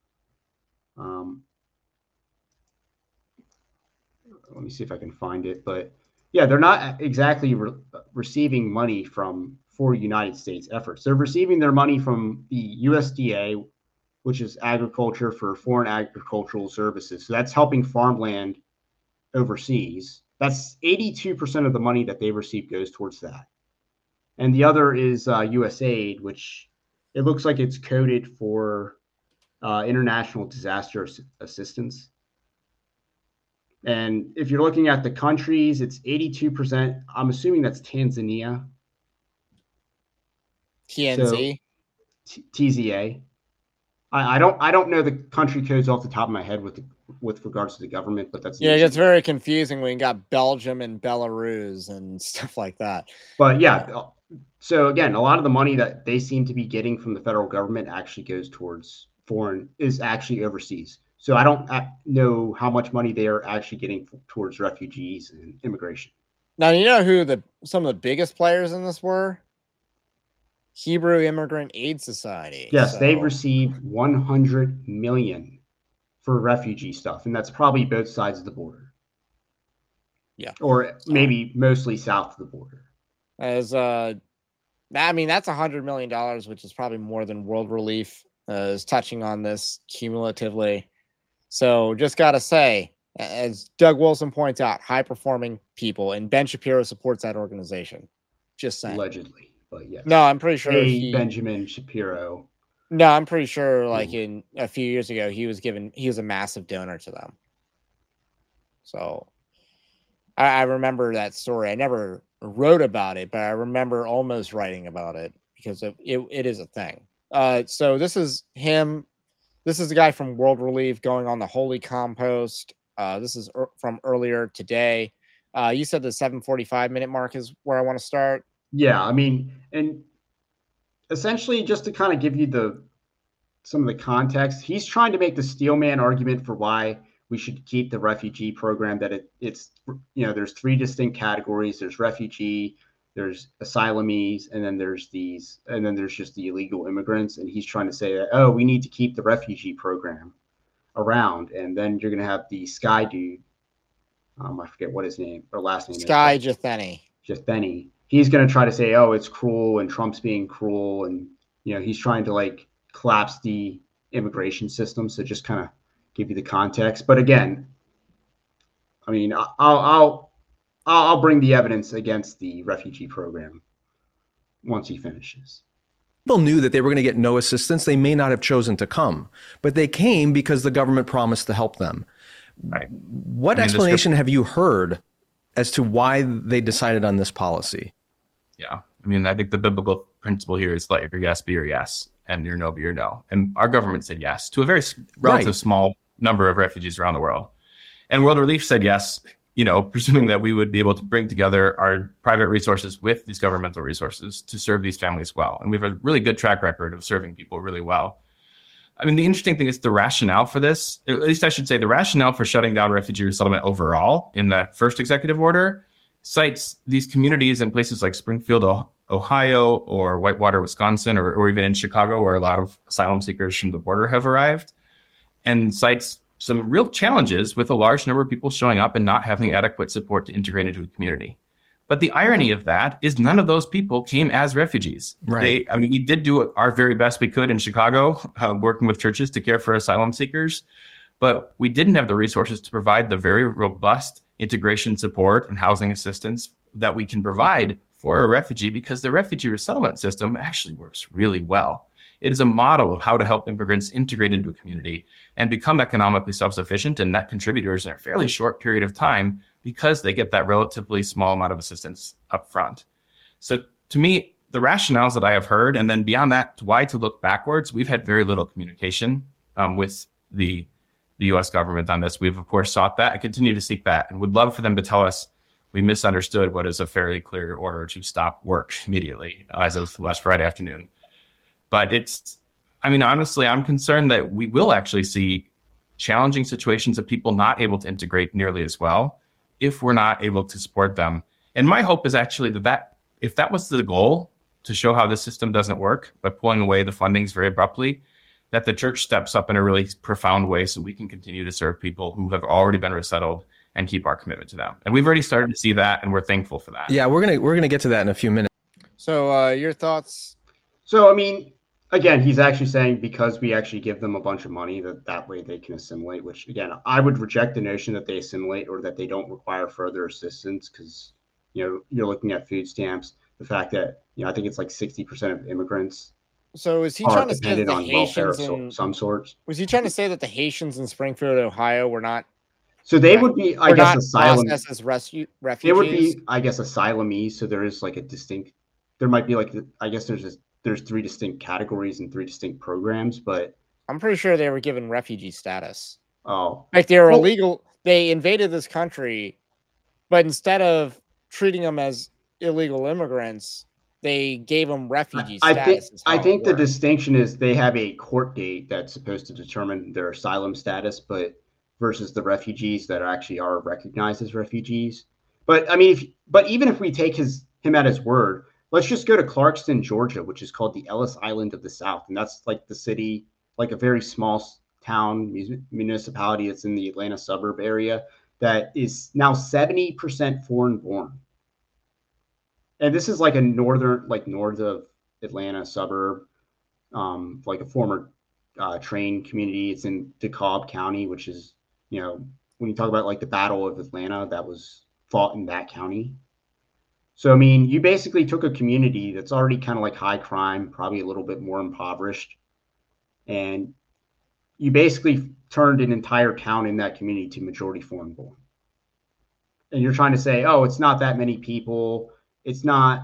Let me see if I can find it, but yeah, they're not exactly receiving money for United States efforts. They're receiving their money from the USDA, which is agriculture for foreign agricultural services. So that's helping farmland overseas. That's 82% of the money that they receive goes towards that. And the other is USAID, which it looks like it's coded for international disaster assistance. And if you're looking at the countries, it's 82%. I'm assuming that's Tanzania. TNZ? So, TZA. I don't know the country codes off the top of my head with regards to the government, but that's it gets very confusing when you got Belgium and Belarus and stuff like that. But yeah, so again, a lot of the money that they seem to be getting from the federal government actually goes towards is actually overseas. So I don't know how much money they are actually getting towards refugees and immigration. Now, you know who some of the biggest players in this were? Hebrew Immigrant Aid Society. Yes, they've received $100 million for refugee stuff, and that's probably both sides of the border. Yeah, or maybe mostly south of the border. That's $100 million, which is probably more than World Relief is touching on this cumulatively. So just got to say, as Doug Wilson points out, high-performing people, and Ben Shapiro supports that organization. Just saying. Allegedly, but yes. No, I'm pretty sure Benjamin Shapiro. No, I'm pretty sure in a few years ago, he was a massive donor to them. So I remember that story. I never wrote about it, but I remember almost writing about it because it is a thing. So this is him. This is the guy from World Relief going on the Holy Compost. This is from earlier today. You said the 7:45 minute mark is where I want to start. Yeah, I mean, and essentially just to kind of give you some of the context, he's trying to make the Steelman argument for why we should keep the refugee program, that it's there's 3 distinct categories. There's refugee, there's asylumees, and then there's just the illegal immigrants. And he's trying to say that, oh, we need to keep the refugee program around. And then you're going to have the Sky dude. I forget what his name or last name Sky is. Jetheni. He's going to try to say, oh, it's cruel and Trump's being cruel. And, he's trying to like collapse the immigration system. So just kind of give you the context. But again, I mean, I'll bring the evidence against the refugee program once he finishes. People knew that they were going to get no assistance. They may not have chosen to come, but they came because the government promised to help them. Right. What explanation have you heard as to why they decided on this policy? Yeah. I mean, I think the biblical principle here is let your yes be your yes and your no be your no. And our government said yes to a very relative small number of refugees around the world. And World Relief said yes, presuming that we would be able to bring together our private resources with these governmental resources to serve these families well. And we have a really good track record of serving people really well. I mean, the interesting thing is the rationale for this, at least I should say the rationale for shutting down refugee resettlement overall in that first executive order cites these communities in places like Springfield, Ohio, or Whitewater, Wisconsin, or even in Chicago, where a lot of asylum seekers from the border have arrived, and cites some real challenges with a large number of people showing up and not having adequate support to integrate into a community. But the irony of that is none of those people came as refugees. Right. We did do our very best we could in Chicago, working with churches to care for asylum seekers, but we didn't have the resources to provide the very robust integration support and housing assistance that we can provide for a refugee, because the refugee resettlement system actually works really well. It is a model of how to help immigrants integrate into a community and become economically self-sufficient and net contributors in a fairly short period of time, because they get that relatively small amount of assistance up front. So to me, the rationales that I have heard, and then beyond that, why to look backwards, we've had very little communication with the U.S. government on this. We've, of course, sought that and continue to seek that, and would love for them to tell us we misunderstood what is a fairly clear order to stop work immediately as of last Friday afternoon. But honestly, I'm concerned that we will actually see challenging situations of people not able to integrate nearly as well if we're not able to support them. And my hope is actually that if that was the goal, to show how the system doesn't work by pulling away the fundings very abruptly, that the church steps up in a really profound way so we can continue to serve people who have already been resettled and keep our commitment to them. And we've already started to see that, and we're thankful for that. Yeah, we're gonna get to that in a few minutes. So your thoughts? So, I mean, again, he's actually saying because we actually give them a bunch of money, that way they can assimilate, which, again, I would reject the notion that they assimilate or that they don't require further assistance, because, you're looking at food stamps, the fact that, I think it's like 60% of immigrants. So is he trying to say that the Haitians of some sorts? Was he trying to say that the Haitians in Springfield, Ohio were not? So they would be, I guess, asylum. As refugees. They would be, I guess, asylumees. So there is like there might be like, I guess there's three distinct categories and three distinct programs, but I'm pretty sure they were given refugee status. Oh, like they were illegal. They invaded this country, but instead of treating them as illegal immigrants, they gave them refugee status. I think the distinction is they have a court date that's supposed to determine their asylum status, but versus the refugees that actually are recognized as refugees. But I mean, even if we take him at his word, let's just go to Clarkston, Georgia, which is called the Ellis Island of the South. And that's like the city, like a very small town municipality that's in the Atlanta suburb area that is now 70% foreign born. And this is like a north of Atlanta suburb, like a former train community. It's in DeKalb County, which is, when you talk about like the Battle of Atlanta, that was fought in that county. So, I mean, you basically took a community that's already kind of like high crime, probably a little bit more impoverished, and you basically turned an entire town in that community to majority foreign born. And you're trying to say, oh, it's not that many people. It's not,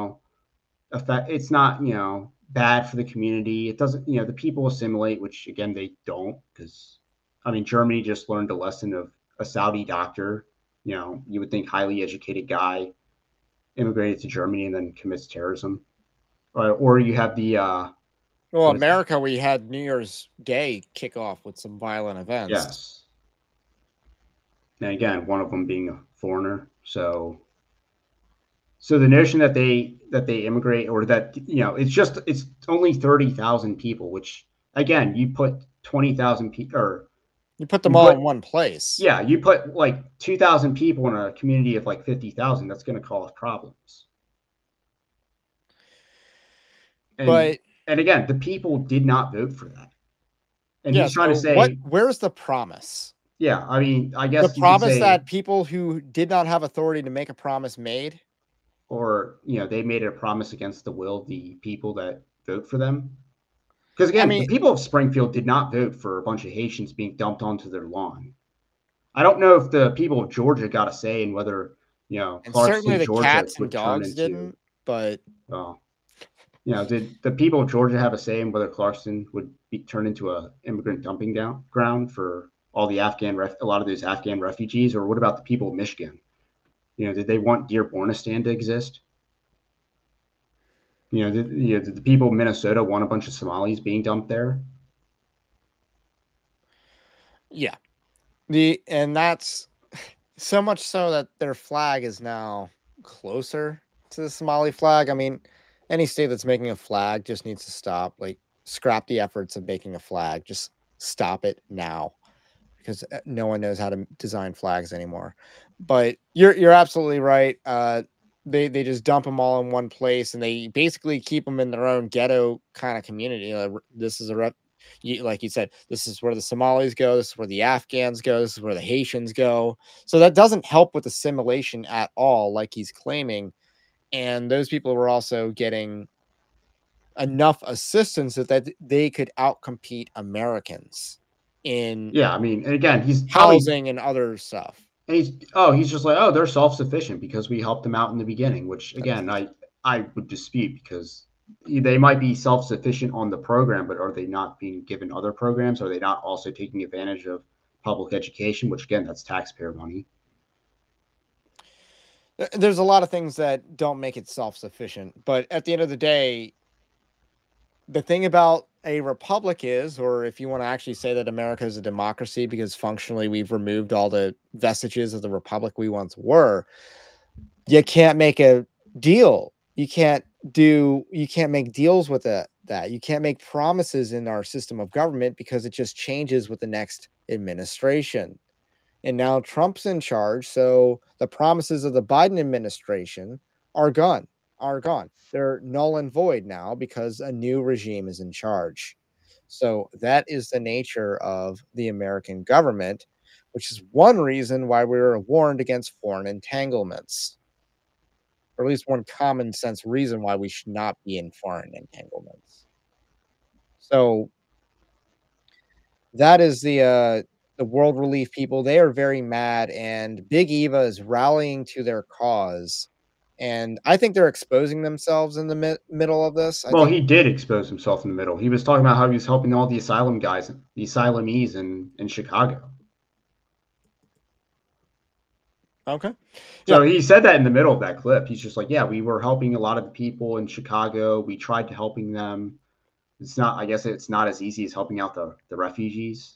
it's not, bad for the community. It doesn't, the people assimilate, which again, they don't, because I mean, Germany just learned a lesson of a Saudi doctor, you would think highly educated guy immigrated to Germany and then commits terrorism. Or you have the, America, we had New Year's Day kick off with some violent events. Yes. And again, one of them being a foreigner. So, So the notion that they immigrate, or that, it's only 30,000 people, which again, you put 20,000 people, or You put them all in one place. yeah, you put like 2,000 people in a community of like 50,000, that's going to cause problems. And again, the people did not vote for that. And he's trying to say, where's the promise? Yeah, I mean, I guess the promise that people who did not have authority to make a promise made, or they made a promise against the will of the people that vote for them. Because again, the people of Springfield did not vote for a bunch of Haitians being dumped onto their lawn. I don't know if the people of Georgia got a say in whether and certainly the Georgia cats and dogs didn't. But did the people of Georgia have a say in whether Clarkston would be turned into a immigrant dumping ground for all the a lot of those Afghan refugees? Or what about the people of Michigan? Did they want Dearbornistan to exist? Did the people of Minnesota want a bunch of Somalis being dumped there? Yeah. And that's so much so that their flag is now closer to the Somali flag. I mean, any state that's making a flag just needs to stop. Like, scrap the efforts of making a flag. Just stop it now, because no one knows how to design flags anymore. But you're absolutely right. They just dump them all in one place, and they basically keep them in their own ghetto kind of community. This is like you said, this is where the Somalis go. This is where the Afghans go. This is where the Haitians go. So that doesn't help with assimilation at all, like he's claiming. And those people were also getting enough assistance that they could outcompete Americans in I mean, and again, he's housing and other stuff. And he's just like, they're self-sufficient because we helped them out in the beginning, which again, I would dispute, because they might be self-sufficient on the program, but are they not being given other programs? Are they not also taking advantage of public education, which again, that's taxpayer money? There's a lot of things that don't make it self-sufficient, but at the end of the day, the thing about a republic is, or if you want to actually say that America is a democracy, because functionally we've removed all the vestiges of the republic we once were, you can't make a deal. You can't make deals with that. You can't make promises in our system of government, because it just changes with the next administration. And now Trump's in charge, so the promises of the Biden administration are gone. They're null and void now, because a new regime is in charge. So that is the nature of the American government, which is one reason why we were warned against foreign entanglements, or at least one common sense reason why we should not be in foreign entanglements. So that is the World Relief people. They are very mad, and Big Eva is rallying to their cause. And I think they're exposing themselves in the middle of this. He did expose himself in the middle. He was talking about how he was helping all the asylum guys, the asylees in Chicago. Okay. So he said that in the middle of that clip. He's just like, we were helping a lot of the people in Chicago. We tried to helping them. I guess it's not as easy as helping out the refugees.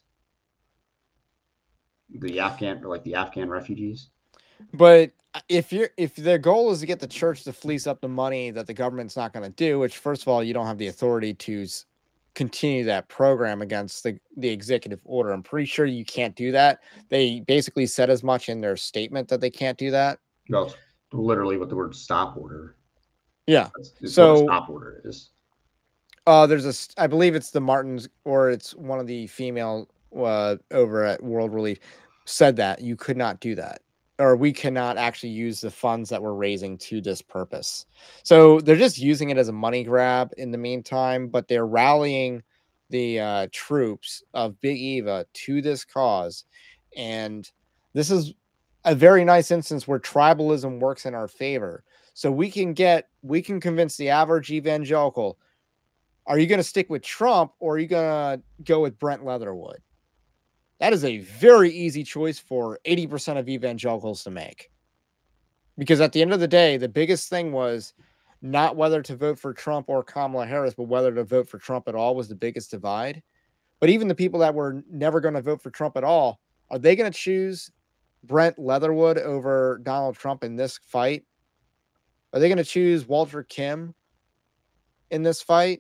The Afghan refugees. But if their goal is to get the church to fleece up the money that the government's not going to do, which, first of all, you don't have the authority to continue that program against the executive order. I'm pretty sure you can't do that. They basically said as much in their statement that they can't do that. Well, literally what the word stop order. Yeah. So what a stop order is. I believe it's the Martins, or it's one of the female over at World Relief said that you could not do that, or we cannot actually use the funds that we're raising to this purpose. So they're just using it as a money grab in the meantime, but they're rallying the troops of Big Eva to this cause. And this is a very nice instance where tribalism works in our favor. So we can convince the average evangelical, are you going to stick with Trump, or are you going to go with Brent Leatherwood? That is a very easy choice for 80% of evangelicals to make. Because at the end of the day, the biggest thing was not whether to vote for Trump or Kamala Harris, but whether to vote for Trump at all was the biggest divide. But even the people that were never going to vote for Trump at all, are they going to choose Brent Leatherwood over Donald Trump in this fight? Are they going to choose Walter Kim in this fight?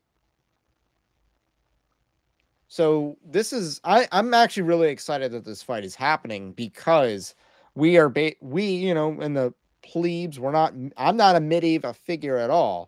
So this is I'm actually really excited that this fight is happening because we are in the plebes, I'm not a medieval figure at all.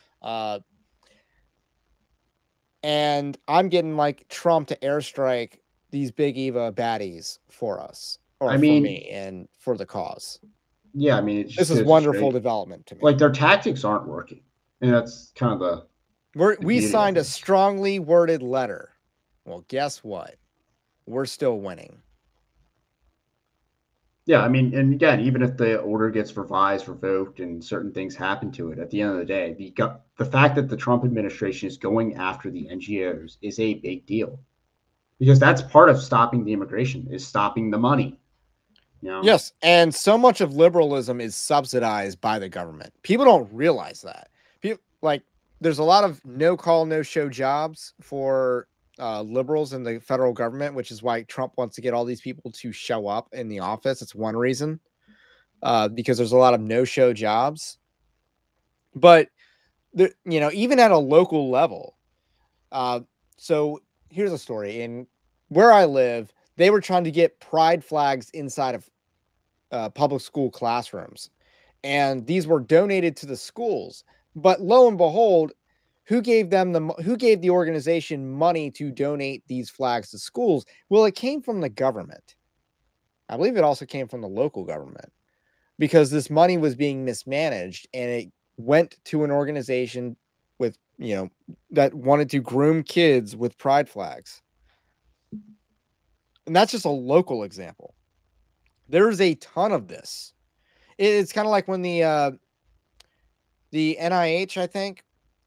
And I'm getting like Trump to airstrike these big Eva baddies for us, or for me and for the cause. Yeah, I mean, this is wonderful development to me. Like, their tactics aren't working, and that's kind of we signed a strongly worded letter. Well, guess what? We're still winning. Yeah, I mean, and again, even if the order gets revised, revoked, and certain things happen to it, at the end of the day, the fact that the Trump administration is going after the NGOs is a big deal, because that's part of stopping the immigration, is stopping the money. You know? Yes, and so much of liberalism is subsidized by the government. People don't realize that. There's a lot of no-call, no-show jobs for liberals in the federal government, which is why Trump wants to get all these people to show up in the office. It's one reason, because there's a lot of no-show jobs. But even at a local level, so here's a story. In where I live, they were trying to get pride flags inside of public school classrooms, and these were donated to the schools. But lo and behold, who gave the organization money to donate these flags to schools? Well, it came from the government. I believe it also came from the local government, because this money was being mismanaged and it went to an organization with, that wanted to groom kids with pride flags. And that's just a local example. There's a ton of this. It's kind of like when the NIH, I think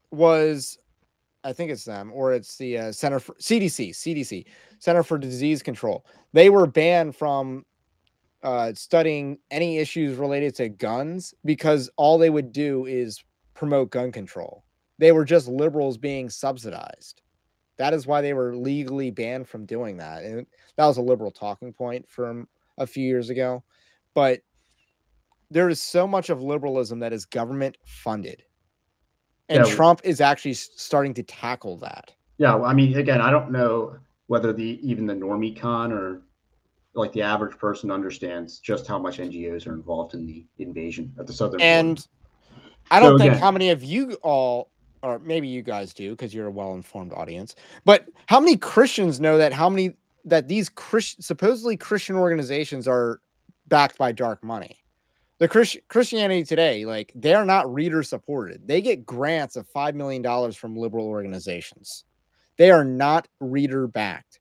it's them, or it's the Center for CDC, Center for Disease Control. They were banned from studying any issues related to guns because all they would do is promote gun control. They were just liberals being subsidized. That is why they were legally banned from doing that. And that was a liberal talking point from a few years ago. But there is so much of liberalism that is government funded. And Trump is actually starting to tackle that. Yeah, I mean, again, I don't know whether even the normie con or like the average person understands just how much NGOs are involved in the invasion of the southern border. And I don't think how many of you all, or maybe you guys do because you're a well-informed audience, but how many Christians know that these supposedly Christian organizations are backed by dark money? The Christianity Today, like, they are not reader supported. They get grants of $5 million from liberal organizations. They are not reader backed.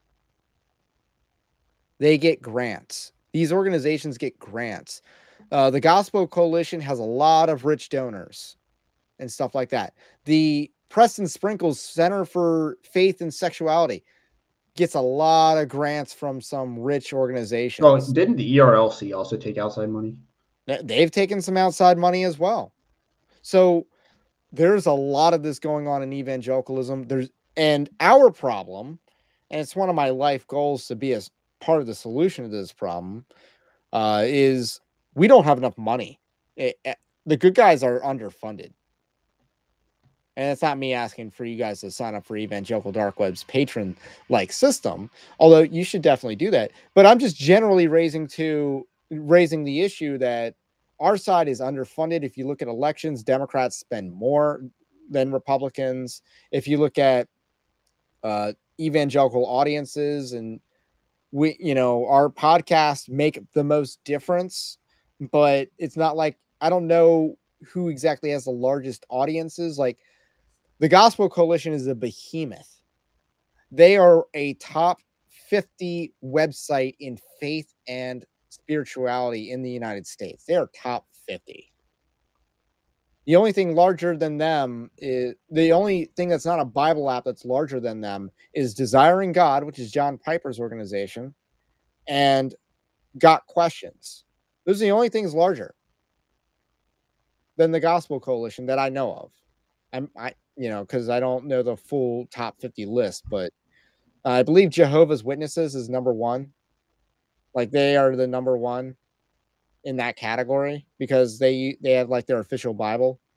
They get grants. These organizations get grants. The Gospel Coalition has a lot of rich donors and stuff like that. The Preston Sprinkles Center for Faith and Sexuality gets a lot of grants from some rich organizations. Well, didn't the ERLC also take outside money? They've taken some outside money as well. So there's a lot of this going on in evangelicalism. And our problem, and it's one of my life goals to be a part of the solution to this problem, is we don't have enough money. The good guys are underfunded. And it's not me asking for you guys to sign up for Evangelical Dark Web's patron-like system, although you should definitely do that. But I'm just generally raising the issue that our side is underfunded. If you look at elections, Democrats spend more than Republicans. If you look at evangelical audiences, and our podcasts make the most difference, but it's not like, I don't know who exactly has the largest audiences. Like, the Gospel Coalition is a behemoth. They are a top 50 website in faith and spirituality in the United States. They are top 50. The only thing larger than them is the only thing that's not a Bible app that's larger than them is Desiring God, which is John Piper's organization, and Got Questions. Those are the only things larger than the Gospel Coalition that I know of. Because I don't know the full top 50 list, but I believe Jehovah's Witnesses is number one. Like, they are the number one in that category because they have like their official Bible.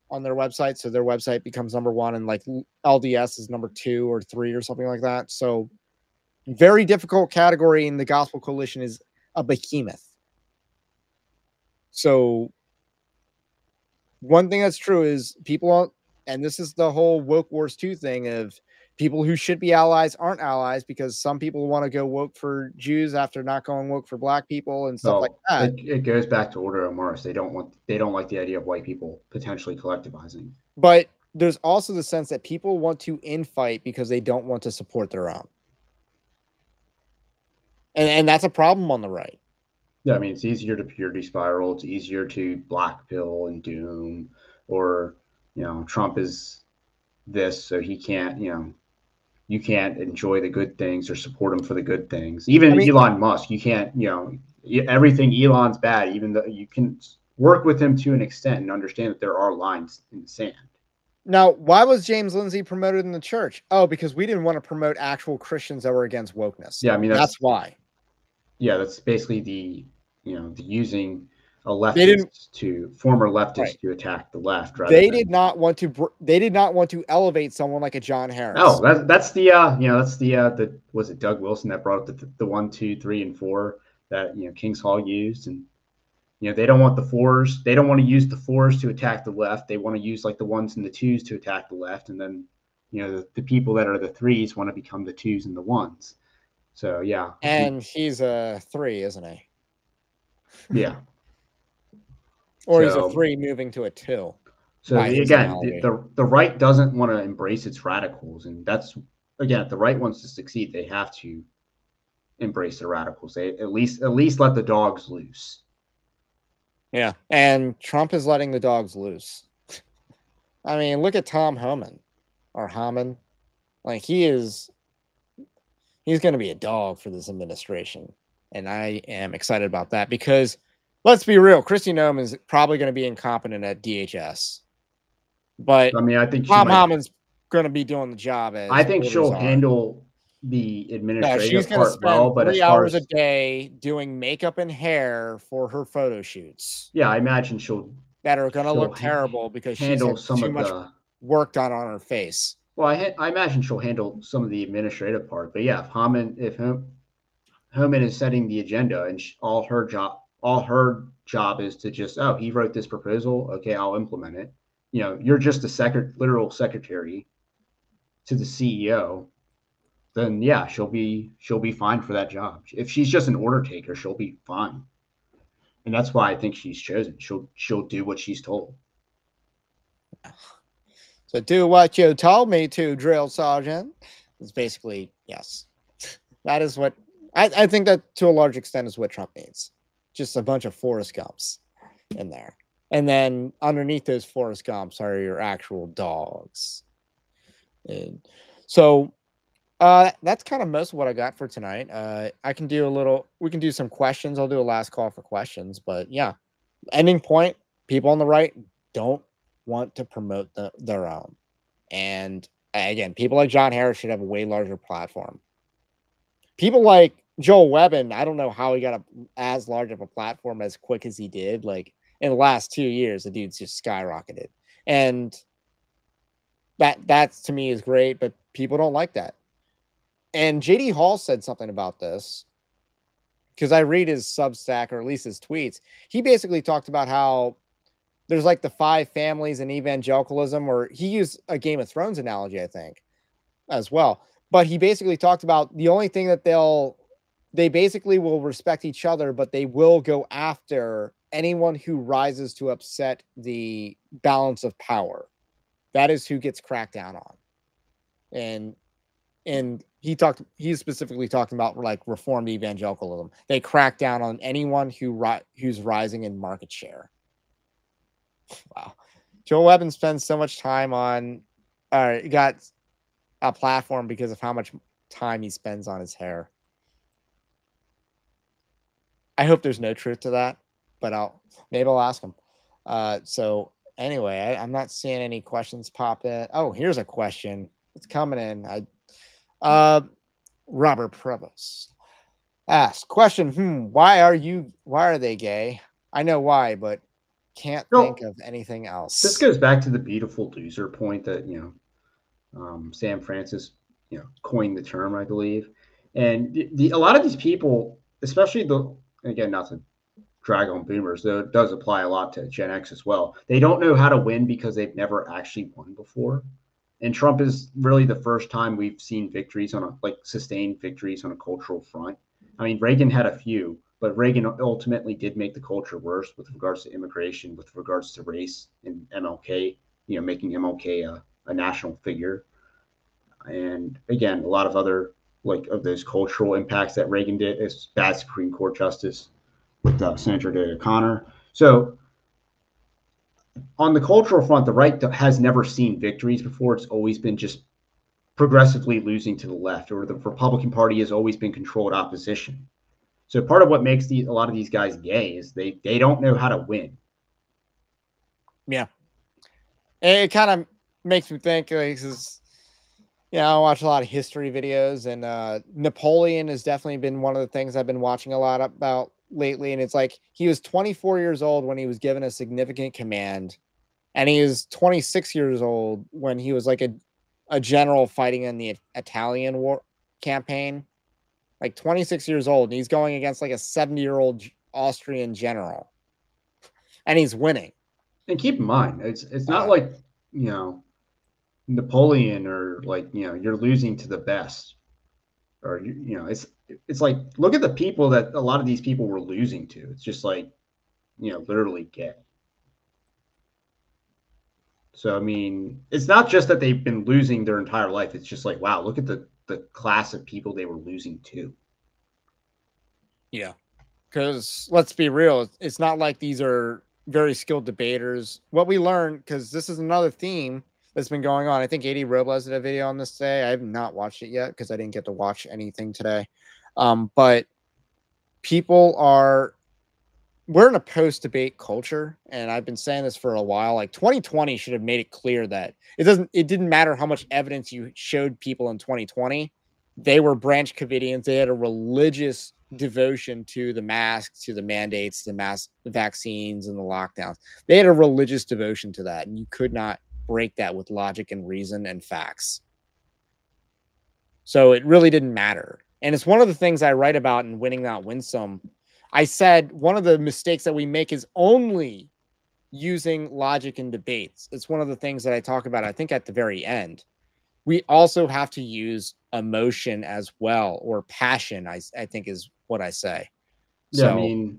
on their website. So their website becomes number one, and like LDS is number 2 or 3 or something like that. So very difficult category, and the Gospel Coalition is a behemoth. So one thing that's true is people, and this is the whole woke wars 2 thing of people who should be allies aren't allies because some people want to go woke for Jews after not going woke for black people and stuff like that. It goes back to Ordo Immortis. They don't like the idea of white people potentially collectivizing. But there's also the sense that people want to infight because they don't want to support their own. And that's a problem on the right. Yeah, I mean, it's easier to purity spiral. It's easier to black pill and doom, or, Trump is this, so he can't, you can't enjoy the good things or support him for the good things. Even Elon Musk, you can't, everything Elon's bad, even though you can work with him to an extent and understand that there are lines in the sand. Now, why was James Lindsay promoted in the church? Oh, because we didn't want to promote actual Christians that were against wokeness. Yeah, I mean, that's why. Yeah, that's basically the using a leftist former leftist to attack the left. They did not want to elevate someone like a John Harris. Oh, that's the was it Doug Wilson that brought up the 1, 2, 3, and 4 that King's Hall used, and they don't want the 4s. They don't want to use the 4s to attack the left. They want to use like the 1s and the 2s to attack the left, and then the people that are the 3s want to become the 2s and the 1s. So yeah, and he's a 3, isn't he? Yeah. Or he's a 3 moving to a 2. So again, the right doesn't want to embrace its radicals, and that's again, if the right wants to succeed, they have to embrace the radicals. They at least let the dogs loose. Yeah, and Trump is letting the dogs loose. I mean, look at Tom Homan or Hammond. Like he's going to be a dog for this administration. And I am excited about that because let's be real, Kristi Noem is probably going to be incompetent at DHS. But I mean, I think Tom Hammond's going to be doing the job. I think she'll handle the administrative she's going to spend well, but 3 hours a day doing makeup and hair for her photo shoots. Yeah, I imagine that are going to look terrible because she's had too much work done on her face. Well, I imagine she'll handle some of the administrative part, but yeah, if Homan is setting the agenda and all her job is to just, he wrote this proposal, okay, I'll implement it. You're just a literal secretary to the CEO. Then yeah, she'll be fine for that job. If she's just an order taker, she'll be fine, and that's why I think she's chosen. She'll do what she's told. So do what you told me to, drill sergeant. It's basically, yes. That is what I think that to a large extent is what Trump needs. Just a bunch of Forrest Gumps in there. And then underneath those Forrest Gumps are your actual dogs. And so that's kind of most of what I got for tonight. We can do some questions. I'll do a last call for questions, but yeah, ending point, people on the right don't want to promote their own. And again, people like John Harris should have a way larger platform. People like Joel Webbin, I don't know how he got as large of a platform as quick as he did. Like in the last 2 years, the dude's just skyrocketed. And that to me is great, but people don't like that. And JD Hall said something about this because I read his Substack or at least his tweets. He basically talked about how there's like the 5 families in evangelicalism, or he used a Game of Thrones analogy, I think, as well. But he basically talked about the only thing that they basically will respect each other, but they will go after anyone who rises to upset the balance of power. That is who gets cracked down on. And he specifically talked about like reformed evangelicalism. They crack down on anyone who's rising in market share. Wow. Joel Webbin spends so much time got a platform because of how much time he spends on his hair. I hope there's no truth to that, but maybe I'll ask him. So anyway, I'm not seeing any questions pop in. Oh, here's a question. It's coming in. Robert Prevost asks question. Why are they gay? I know why, but can't think of anything else. This goes back to the beautiful loser point that, Sam Francis, coined the term, I believe. And a lot of these people, especially again, not to drag on boomers, though it does apply a lot to Gen X as well. They don't know how to win because they've never actually won before. And Trump is really the first time we've seen victories sustained victories on a cultural front. I mean, Reagan had a few, but Reagan ultimately did make the culture worse with regards to immigration, with regards to race, and MLK, making MLK a national figure. And again, a lot of other of those cultural impacts that Reagan did as bad Supreme Court justice with Senator David O'Connor. So on the cultural front, the right has never seen victories before. It's always been just progressively losing to the left, or the Republican Party has always been controlled opposition. So part of what makes a lot of these guys gay is they don't know how to win. Yeah. It kind of makes me think, I watch a lot of history videos, and Napoleon has definitely been one of the things I've been watching a lot about lately. And it's like he was 24 years old when he was given a significant command, and he was 26 years old when he was like a general fighting in the Italian war campaign. Like 26 years old, and he's going against like a 70-year-old Austrian general, and he's winning. And keep in mind, it's not like Napoleon, or you're losing to the best, or it's like, look at the people that a lot of these people were losing to. It's just literally gay. So I mean, it's not just that they've been losing their entire life. It's just like, wow, look at the class of people they were losing to. Yeah, because let's be real, it's not like these are very skilled debaters. What we learned, because this is another theme that's been going on. I think AD Robles did a video on this today. I have not watched it yet because I didn't get to watch anything today. But we're in a post-debate culture, and I've been saying this for a while. Like 2020 should have made it clear that it didn't matter how much evidence you showed people in 2020. They were Branch Covidians. They had a religious devotion to the masks, to the mandates, the vaccines, and the lockdowns. They had a religious devotion to that, and you could not break that with logic and reason and facts. So it really didn't matter. And it's one of the things I write about in Winning Not Winsome. I said one of the mistakes that we make is only using logic in debates. It's one of the things that I talk about, I think, at the very end. We also have to use emotion as well, or passion, I think is what I say. Yeah, so, I mean,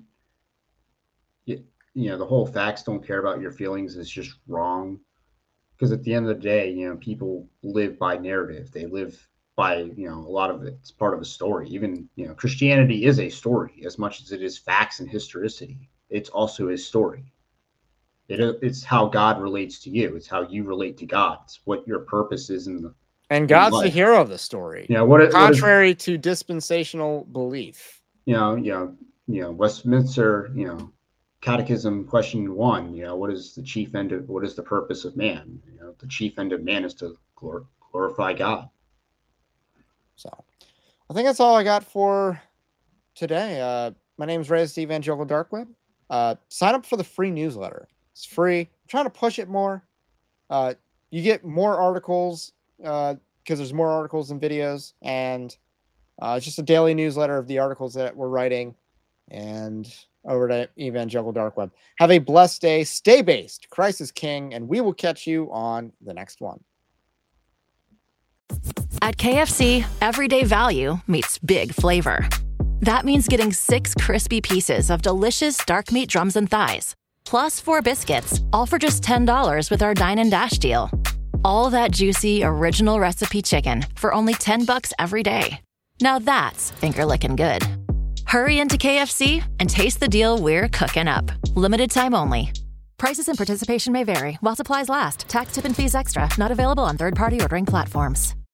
the whole facts don't care about your feelings is just wrong. Because at the end of the day, people live by narrative. They live by, a lot of it's part of a story. Even, Christianity is a story as much as it is facts and historicity. It's also a story. It's how God relates to you. It's how you relate to God. It's what your purpose is and God's the hero of the story. Contrary to dispensational belief. Westminster, Catechism question 1, what is the purpose of man? The chief end of man is to glorify God. So I think that's all I got for today. My name is Ray, the Evangelical Dark Web. Sign up for the free newsletter. It's free. I'm trying to push it more. You get more articles because there's more articles and videos, and it's just a daily newsletter of the articles that we're writing. And over to Evangelical Dark Web. Have a blessed day. Stay based. Christ is King, and we will catch you on the next one. At KFC, everyday value meets big flavor. That means getting 6 crispy pieces of delicious dark meat drums and thighs, plus 4 biscuits, all for just $10 with our Dine and Dash deal. All that juicy, original recipe chicken for only $10 every day. Now that's finger-licking good. Hurry into KFC and taste the deal we're cooking up. Limited time only. Prices and participation may vary while supplies last. Tax, tip, and fees extra. Not available on third-party ordering platforms.